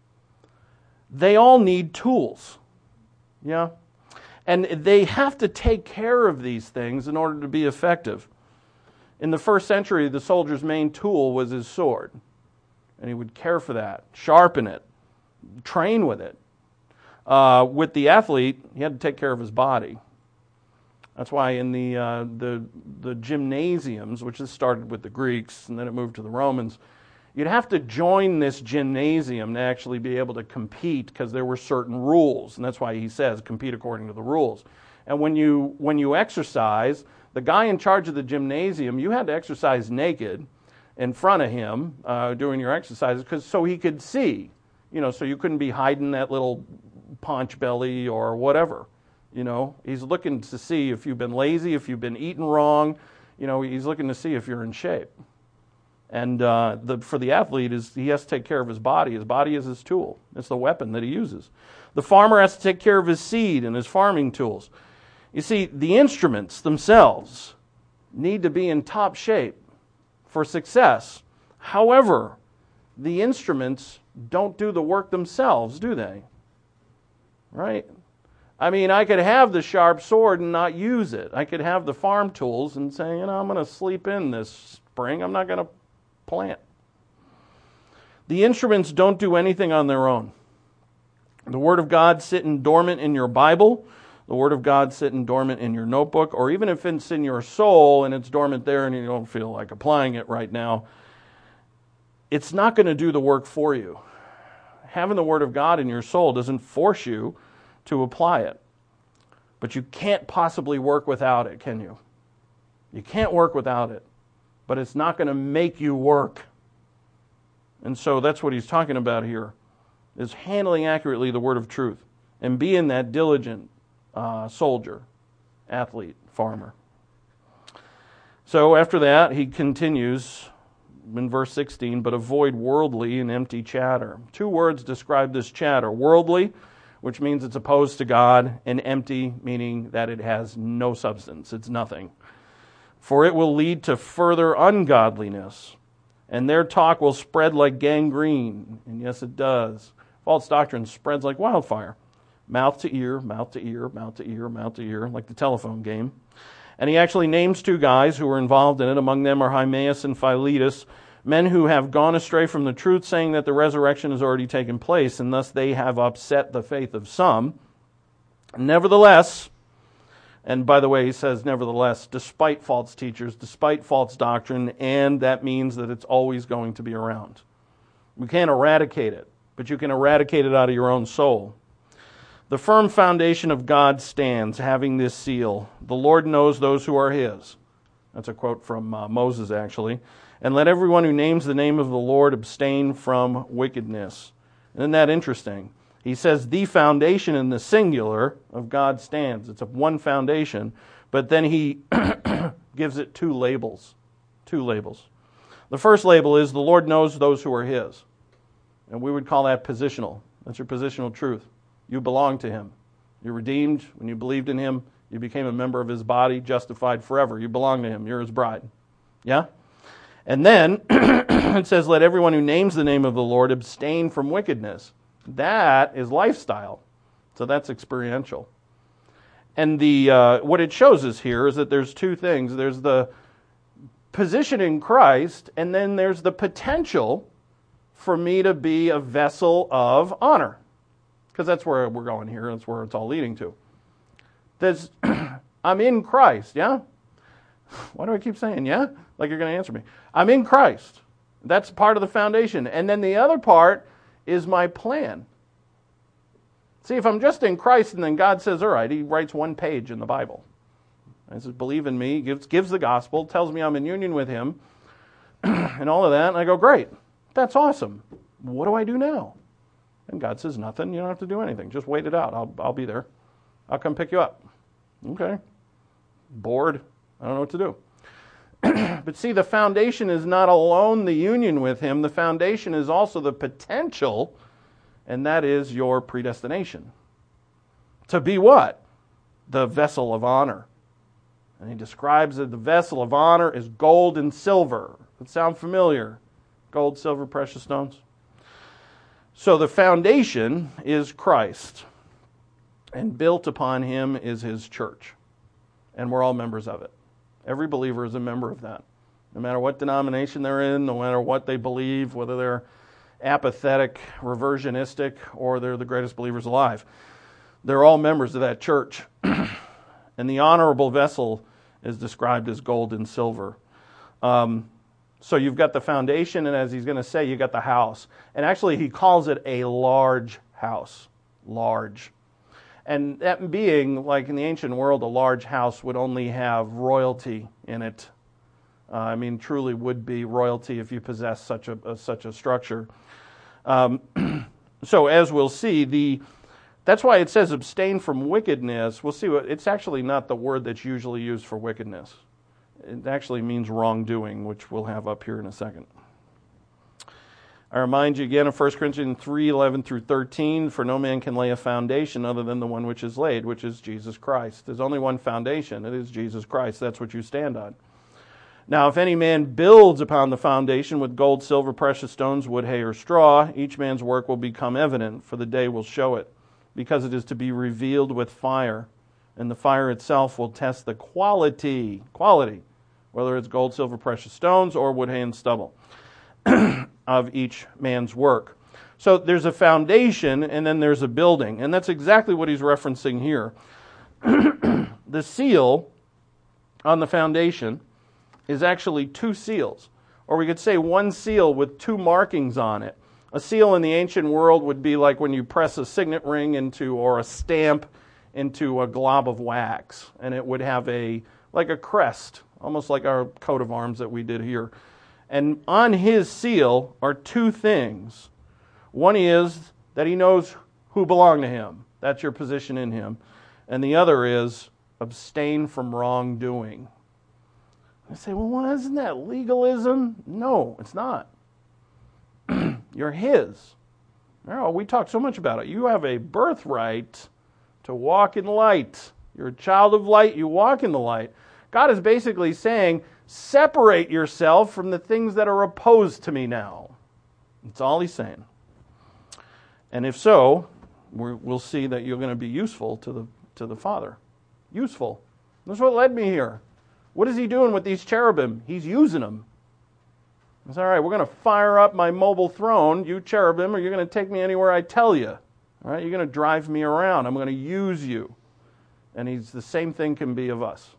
they all need tools. Yeah? And they have to take care of these things in order to be effective. In the first century, the soldier's main tool was his sword. And he would care for that, sharpen it, train with it. Uh, with the athlete, he had to take care of his body. That's why in the, uh, the the gymnasiums, which has started with the Greeks and then it moved to the Romans, you'd have to join this gymnasium to actually be able to compete because there were certain rules. And that's why he says, compete according to the rules. And when you when you exercise, the guy in charge of the gymnasium, you had to exercise naked in front of him uh, doing your exercises because so he could see. You know, so you couldn't be hiding that little paunch belly or whatever. You know, he's looking to see if you've been lazy, if you've been eating wrong. You know, he's looking to see if you're in shape. And uh, the, for the athlete, is he has to take care of his body. His body is his tool. It's the weapon that he uses. The farmer has to take care of his seed and his farming tools. You see, the instruments themselves need to be in top shape for success. However, the instruments don't do the work themselves, do they? Right? I mean, I could have the sharp sword and not use it. I could have the farm tools and say, you know, I'm going to sleep in this spring. I'm not going to plant. The instruments don't do anything on their own. The Word of God sitting dormant in your Bible, the Word of God sitting dormant in your notebook, or even if it's in your soul and it's dormant there and you don't feel like applying it right now, it's not going to do the work for you. Having the Word of God in your soul doesn't force you to apply it. But you can't possibly work without it, can you? You can't work without it. But it's not going to make you work. And so that's what he's talking about here, is handling accurately the word of truth and being that diligent uh, soldier, athlete, farmer. So after that, he continues in verse sixteen, but avoid worldly and empty chatter. Two words describe this chatter. Worldly, which means it's opposed to God, and empty, meaning that it has no substance. It's nothing. For it will lead to further ungodliness, and their talk will spread like gangrene. And yes, it does. False doctrine spreads like wildfire. Mouth to ear, mouth to ear, mouth to ear, mouth to ear, like the telephone game. And he actually names two guys who were involved in it. Among them are Hymenaeus and Philetus, men who have gone astray from the truth, saying that the resurrection has already taken place, and thus they have upset the faith of some. Nevertheless, and by the way, he says nevertheless, despite false teachers, despite false doctrine, and that means that it's always going to be around. We can't eradicate it, but you can eradicate it out of your own soul. The firm foundation of God stands, having this seal. The Lord knows those who are His. That's a quote from uh, Moses, actually. And let everyone who names the name of the Lord abstain from wickedness. Isn't that interesting? He says the foundation in the singular of God stands. It's a one foundation, but then he gives it two labels. Two labels. The first label is the Lord knows those who are His. And we would call that positional. That's your positional truth. You belong to Him. You're redeemed. When you believed in Him, you became a member of His body, justified forever. You belong to Him. You're His bride. Yeah? And then it says, let everyone who names the name of the Lord abstain from wickedness. That is lifestyle. So that's experiential. And the uh, what it shows us here is that there's two things. There's the position in Christ, and then there's the potential for me to be a vessel of honor. Because that's where we're going here. That's where it's all leading to. There's, I'm in Christ, yeah? Why do I keep saying, yeah? Like you're going to answer me. I'm in Christ. That's part of the foundation. And then the other part is my plan. See, if I'm just in Christ and then God says, all right, he writes one page in the Bible. He says, believe in me, gives, gives the gospel, tells me I'm in union with him, and all of that. And I go, great, that's awesome. What do I do now? And God says, nothing. You don't have to do anything. Just wait it out. I'll, I'll be there. I'll come pick you up. Okay. Bored. I don't know what to do. But see, the foundation is not alone the union with him. The foundation is also the potential, and that is your predestination. To be what? The vessel of honor. And he describes that the vessel of honor is gold and silver. Does it sound familiar? Gold, silver, precious stones. So the foundation is Christ, and built upon him is his church. And we're all members of it. Every believer is a member of that. No matter what denomination they're in, no matter what they believe, whether they're apathetic, reversionistic, or they're the greatest believers alive. They're all members of that church. And the honorable vessel is described as gold and silver. Um, so you've got the foundation, and as he's going to say, you've got the house. And actually, he calls it a large house. Large. And that being, like in the ancient world, a large house would only have royalty in it. Uh, I mean, truly would be royalty if you possess such a, a such a structure. Um, so as we'll see, the that's why it says abstain from wickedness. We'll see, what, it's actually not the word that's usually used for wickedness. It actually means wrongdoing, which we'll have up here in a second. I remind you again of First Corinthians three, eleven through thirteen, for no man can lay a foundation other than the one which is laid, which is Jesus Christ. There's only one foundation. It is Jesus Christ. That's what you stand on. Now, if any man builds upon the foundation with gold, silver, precious stones, wood, hay, or straw, each man's work will become evident, for the day will show it, because it is to be revealed with fire. And the fire itself will test the quality, quality, whether it's gold, silver, precious stones, or wood, hay, and stubble, of each man's work. So there's a foundation, and then there's a building. And that's exactly what he's referencing here. The seal on the foundation is actually two seals. Or we could say one seal with two markings on it. A seal in the ancient world would be like when you press a signet ring into, or a stamp into a glob of wax. And it would have a, like a crest, almost like our coat of arms that we did here. And on his seal are two things. One is that he knows who belong to him. That's your position in him. And the other is abstain from wrongdoing. I say, well, well, isn't that legalism? No, it's not. You're his. No, we talk so much about it. You have a birthright to walk in light. You're a child of light. You walk in the light. God is basically saying, separate yourself from the things that are opposed to me now. That's all he's saying. And if so, we're, we'll see that you're going to be useful to the to the Father. Useful. That's what led me here. What is he doing with these cherubim? He's using them. It's all right, we're going to fire up my mobile throne, you cherubim, or you're going to take me anywhere I tell you. All right, you're going to drive me around. I'm going to use you. And he's the same thing can be of us.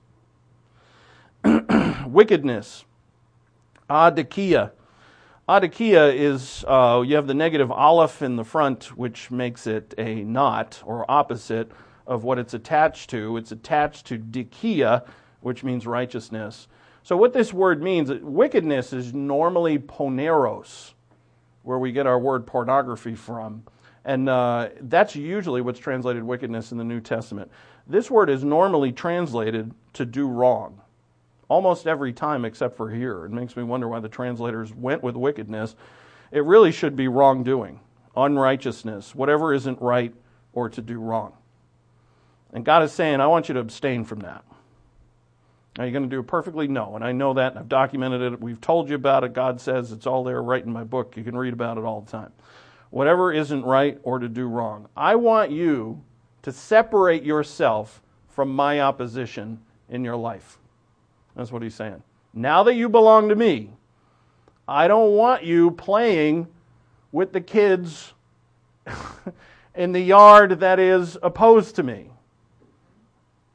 Wickedness. Adikia. Adikia is, uh, you have the negative aleph in the front, which makes it a not, or opposite of what it's attached to. It's attached to dikia, which means righteousness. So what this word means, wickedness is normally poneros, where we get our word pornography from. And uh, that's usually what's translated wickedness in the New Testament. This word is normally translated to do wrong. Almost every time except for here. It makes me wonder why the translators went with wickedness. It really should be wrongdoing, unrighteousness, whatever isn't right or to do wrong. And God is saying, I want you to abstain from that. Are you going to do it perfectly? No. And I know that, and I've documented it. We've told you about it. God says it's all there right in my book. You can read about it all the time. Whatever isn't right or to do wrong. I want you to separate yourself from my opposition in your life. That's what he's saying. Now that you belong to me, I don't want you playing with the kids in the yard that is opposed to me.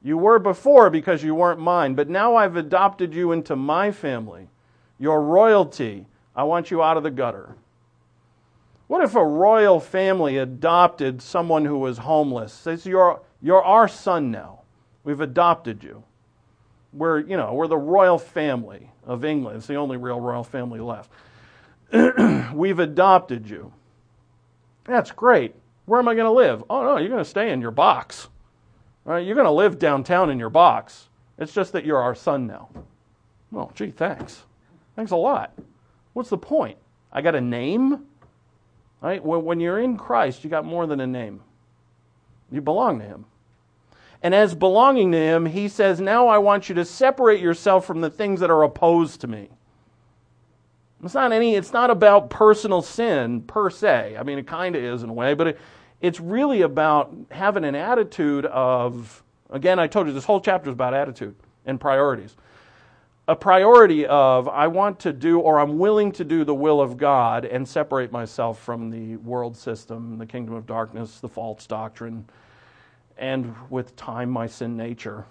You were before because you weren't mine, but now I've adopted you into my family. Your royalty. I want you out of the gutter. What if a royal family adopted someone who was homeless? Says, you're, you're our son now. We've adopted you. We're, you know, we're the royal family of England. It's the only real royal family left. We've adopted you. That's great. Where am I going to live? Oh, no, you're going to stay in your box. All right, you're going to live downtown in your box. It's just that you're our son now. Well, gee, thanks. Thanks a lot. What's the point? I got a name? Right? When you're in Christ, you got more than a name. You belong to Him. And as belonging to Him, He says, now I want you to separate yourself from the things that are opposed to me. It's not any. It's not about personal sin per se. I mean, it kind of is in a way, but it, it's really about having an attitude of, again, I told you this whole chapter is about attitude and priorities. A priority of, I want to do, or I'm willing to do the will of God and separate myself from the world system, the kingdom of darkness, the false doctrine, and with time, my sin nature.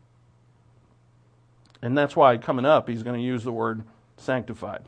And that's why coming up, he's going to use the word sanctified.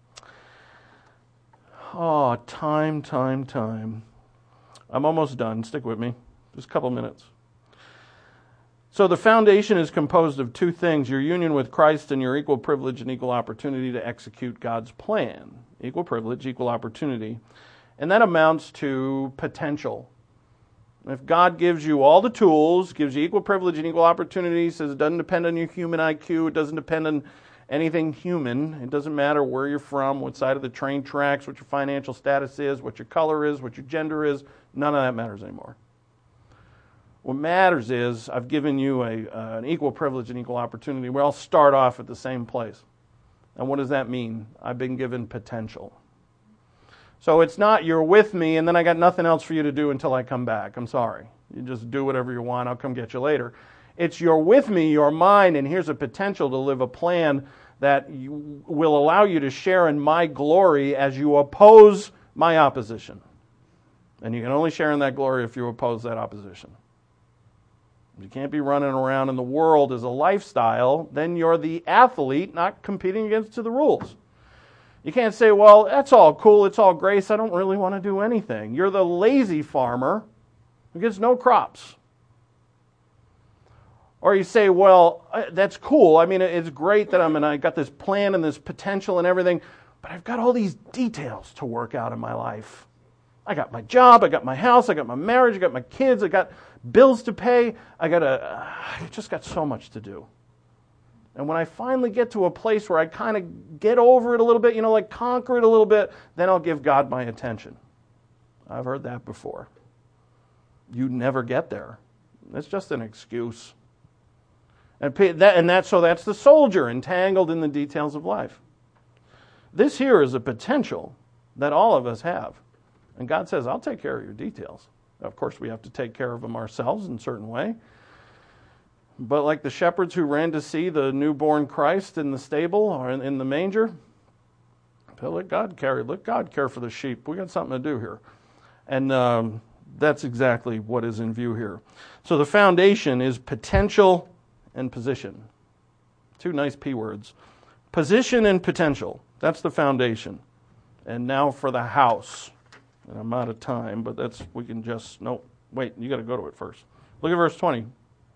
Oh, time, time, time. I'm almost done. Stick with me. Just a couple minutes. So the foundation is composed of two things: your union with Christ and your equal privilege and equal opportunity to execute God's plan. Equal privilege, equal opportunity. And that amounts to potential. If God gives you all the tools, gives you equal privilege and equal opportunity, says it doesn't depend on your human I Q, it doesn't depend on anything human. It doesn't matter where you're from, what side of the train tracks, what your financial status is, what your color is, what your gender is. None of that matters anymore. What matters is I've given you a, uh, an equal privilege and equal opportunity. We all start off at the same place. And what does that mean? I've been given potential. So it's not you're with me and then I got nothing else for you to do until I come back. I'm sorry. You just do whatever you want. I'll come get you later. It's you're with me, you're mine, and here's a potential to live a plan that you, will allow you to share in my glory as you oppose my opposition. And you can only share in that glory if you oppose that opposition. You can't be running around in the world as a lifestyle. Then you're the athlete not competing against the rules. You can't say, well, that's all cool, it's all grace, I don't really want to do anything. You're the lazy farmer who gets no crops. Or you say, well, that's cool. I mean, it's great that I'm and I got this plan and this potential and everything, but I've got all these details to work out in my life. I got my job, I got my house, I got my marriage, I got my kids, I got bills to pay. I got a, I just got so much to do. And when I finally get to a place where I kind of get over it a little bit, you know, like conquer it a little bit, then I'll give God my attention. I've heard that before. You never get there. It's just an excuse. And that, and that, so that's the soldier entangled in the details of life. This here is a potential that all of us have. And God says, I'll take care of your details. Of course, we have to take care of them ourselves in a certain way. But like the shepherds who ran to see the newborn Christ in the stable or in, in the manger, let God carry, let God care for the sheep. We got something to do here. And um, that's exactly what is in view here. So the foundation is potential and position. Two nice P words. Position and potential. That's the foundation. And now for the house. And I'm out of time, but that's, we can just, no, wait, you got to go to it first. Look at verse twenty.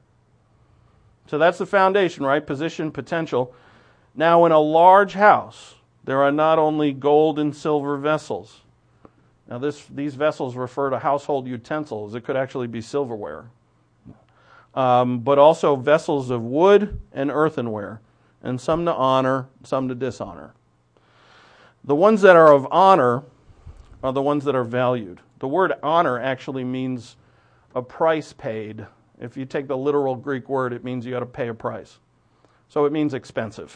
So that's the foundation, right? Position, potential. Now in a large house, there are not only gold and silver vessels. Now this, these vessels refer to household utensils. It could actually be silverware. Um, but also vessels of wood and earthenware, and some to honor, some to dishonor. The ones that are of honor are the ones that are valued. The word honor actually means a price paid. If you take the literal Greek word, it means you got to pay a price. So it means expensive.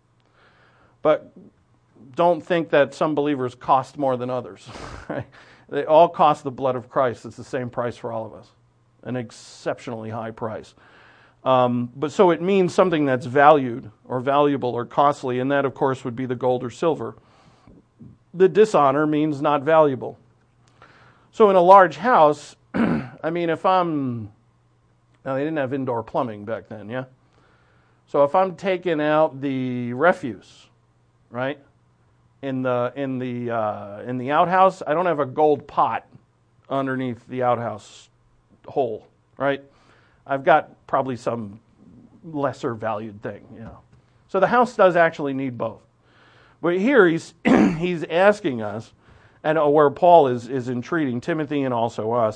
But don't think that some believers cost more than others. They all cost the blood of Christ. It's the same price for all of us. An exceptionally high price. Um, but so it means something that's valued or valuable or costly, and that, of course, would be the gold or silver. The dishonor means not valuable. So in a large house, I mean, if I'm Now, they didn't have indoor plumbing back then, yeah? So if I'm taking out the refuse, right, in the in the uh, in the outhouse, I don't have a gold pot underneath the outhouse hole, right? I've got probably some lesser valued thing, you know. So the house does actually need both. But here he's he's asking us, and where Paul is is entreating Timothy and also us,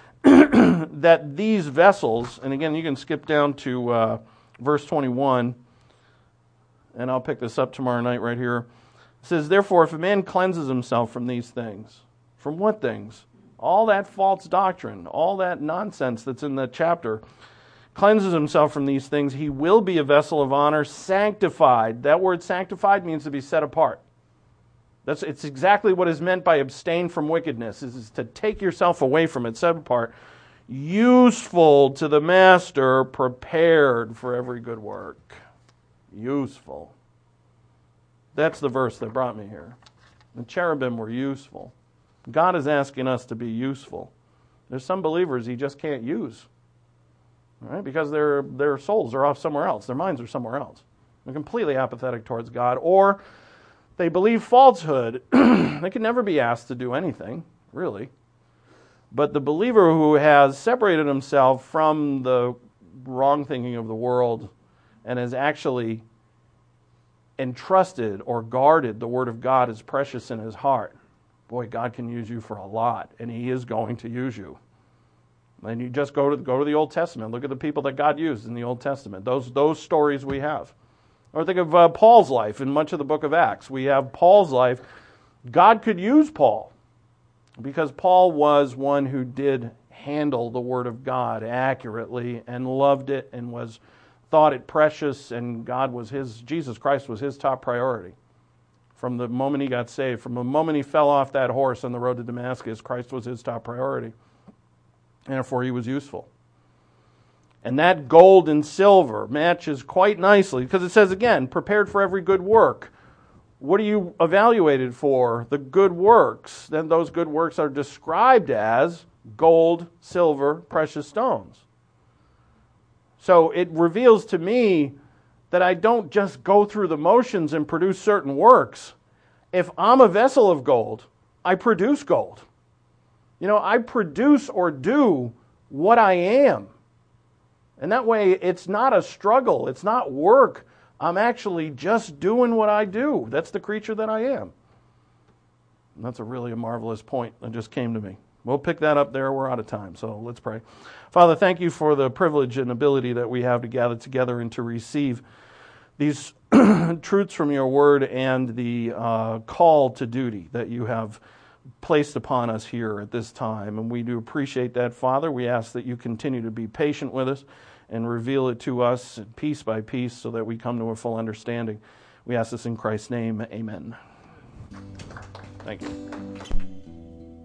that these vessels, and again you can skip down to uh, verse twenty-one, and I'll pick this up tomorrow night right here. It says, therefore, if a man cleanses himself from these things, from what things? All that false doctrine, all that nonsense that's in that chapter, cleanses himself from these things, he will be a vessel of honor, sanctified. That word sanctified means to be set apart. That's it's exactly what is meant by abstain from wickedness, is, is to take yourself away from it, set apart, useful to the master, prepared for every good work. Useful. That's the verse that brought me here. The cherubim were useful. God is asking us to be useful. There's some believers he just can't use, right? Because their their souls are off somewhere else. Their minds are somewhere else. They're completely apathetic towards God, or they believe falsehood. They can never be asked to do anything, really. But the believer who has separated himself from the wrong thinking of the world and has actually entrusted or guarded the Word of God as precious in his heart, boy, God can use you for a lot, and He is going to use you. And you just go to go to the Old Testament. Look at the people that God used in the Old Testament. Those those stories we have. Or think of uh, Paul's life in much of the book of Acts. We have Paul's life. God could use Paul because Paul was one who did handle the Word of God accurately and loved it and was thought it precious, and God was his, Jesus Christ was his top priority. From the moment he got saved, from the moment he fell off that horse on the road to Damascus, Christ was his top priority. And therefore he was useful. And that gold and silver matches quite nicely, because it says again, prepared for every good work. What are you evaluated for? The good works. Then those good works are described as gold, silver, precious stones. So it reveals to me that I don't just go through the motions and produce certain works. If I'm a vessel of gold, I produce gold. You know, I produce or do what I am. And that way it's not a struggle. It's not work. I'm actually just doing what I do. That's the creature that I am. And that's a really a marvelous point that just came to me. We'll pick that up there. We're out of time, so let's pray. Father, thank you for the privilege and ability that we have to gather together and to receive these truths from your word and the uh, call to duty that you have placed upon us here at this time. And we do appreciate that, Father. We ask that you continue to be patient with us and reveal it to us piece by piece so that we come to a full understanding. We ask this in Christ's name. Amen. Thank you.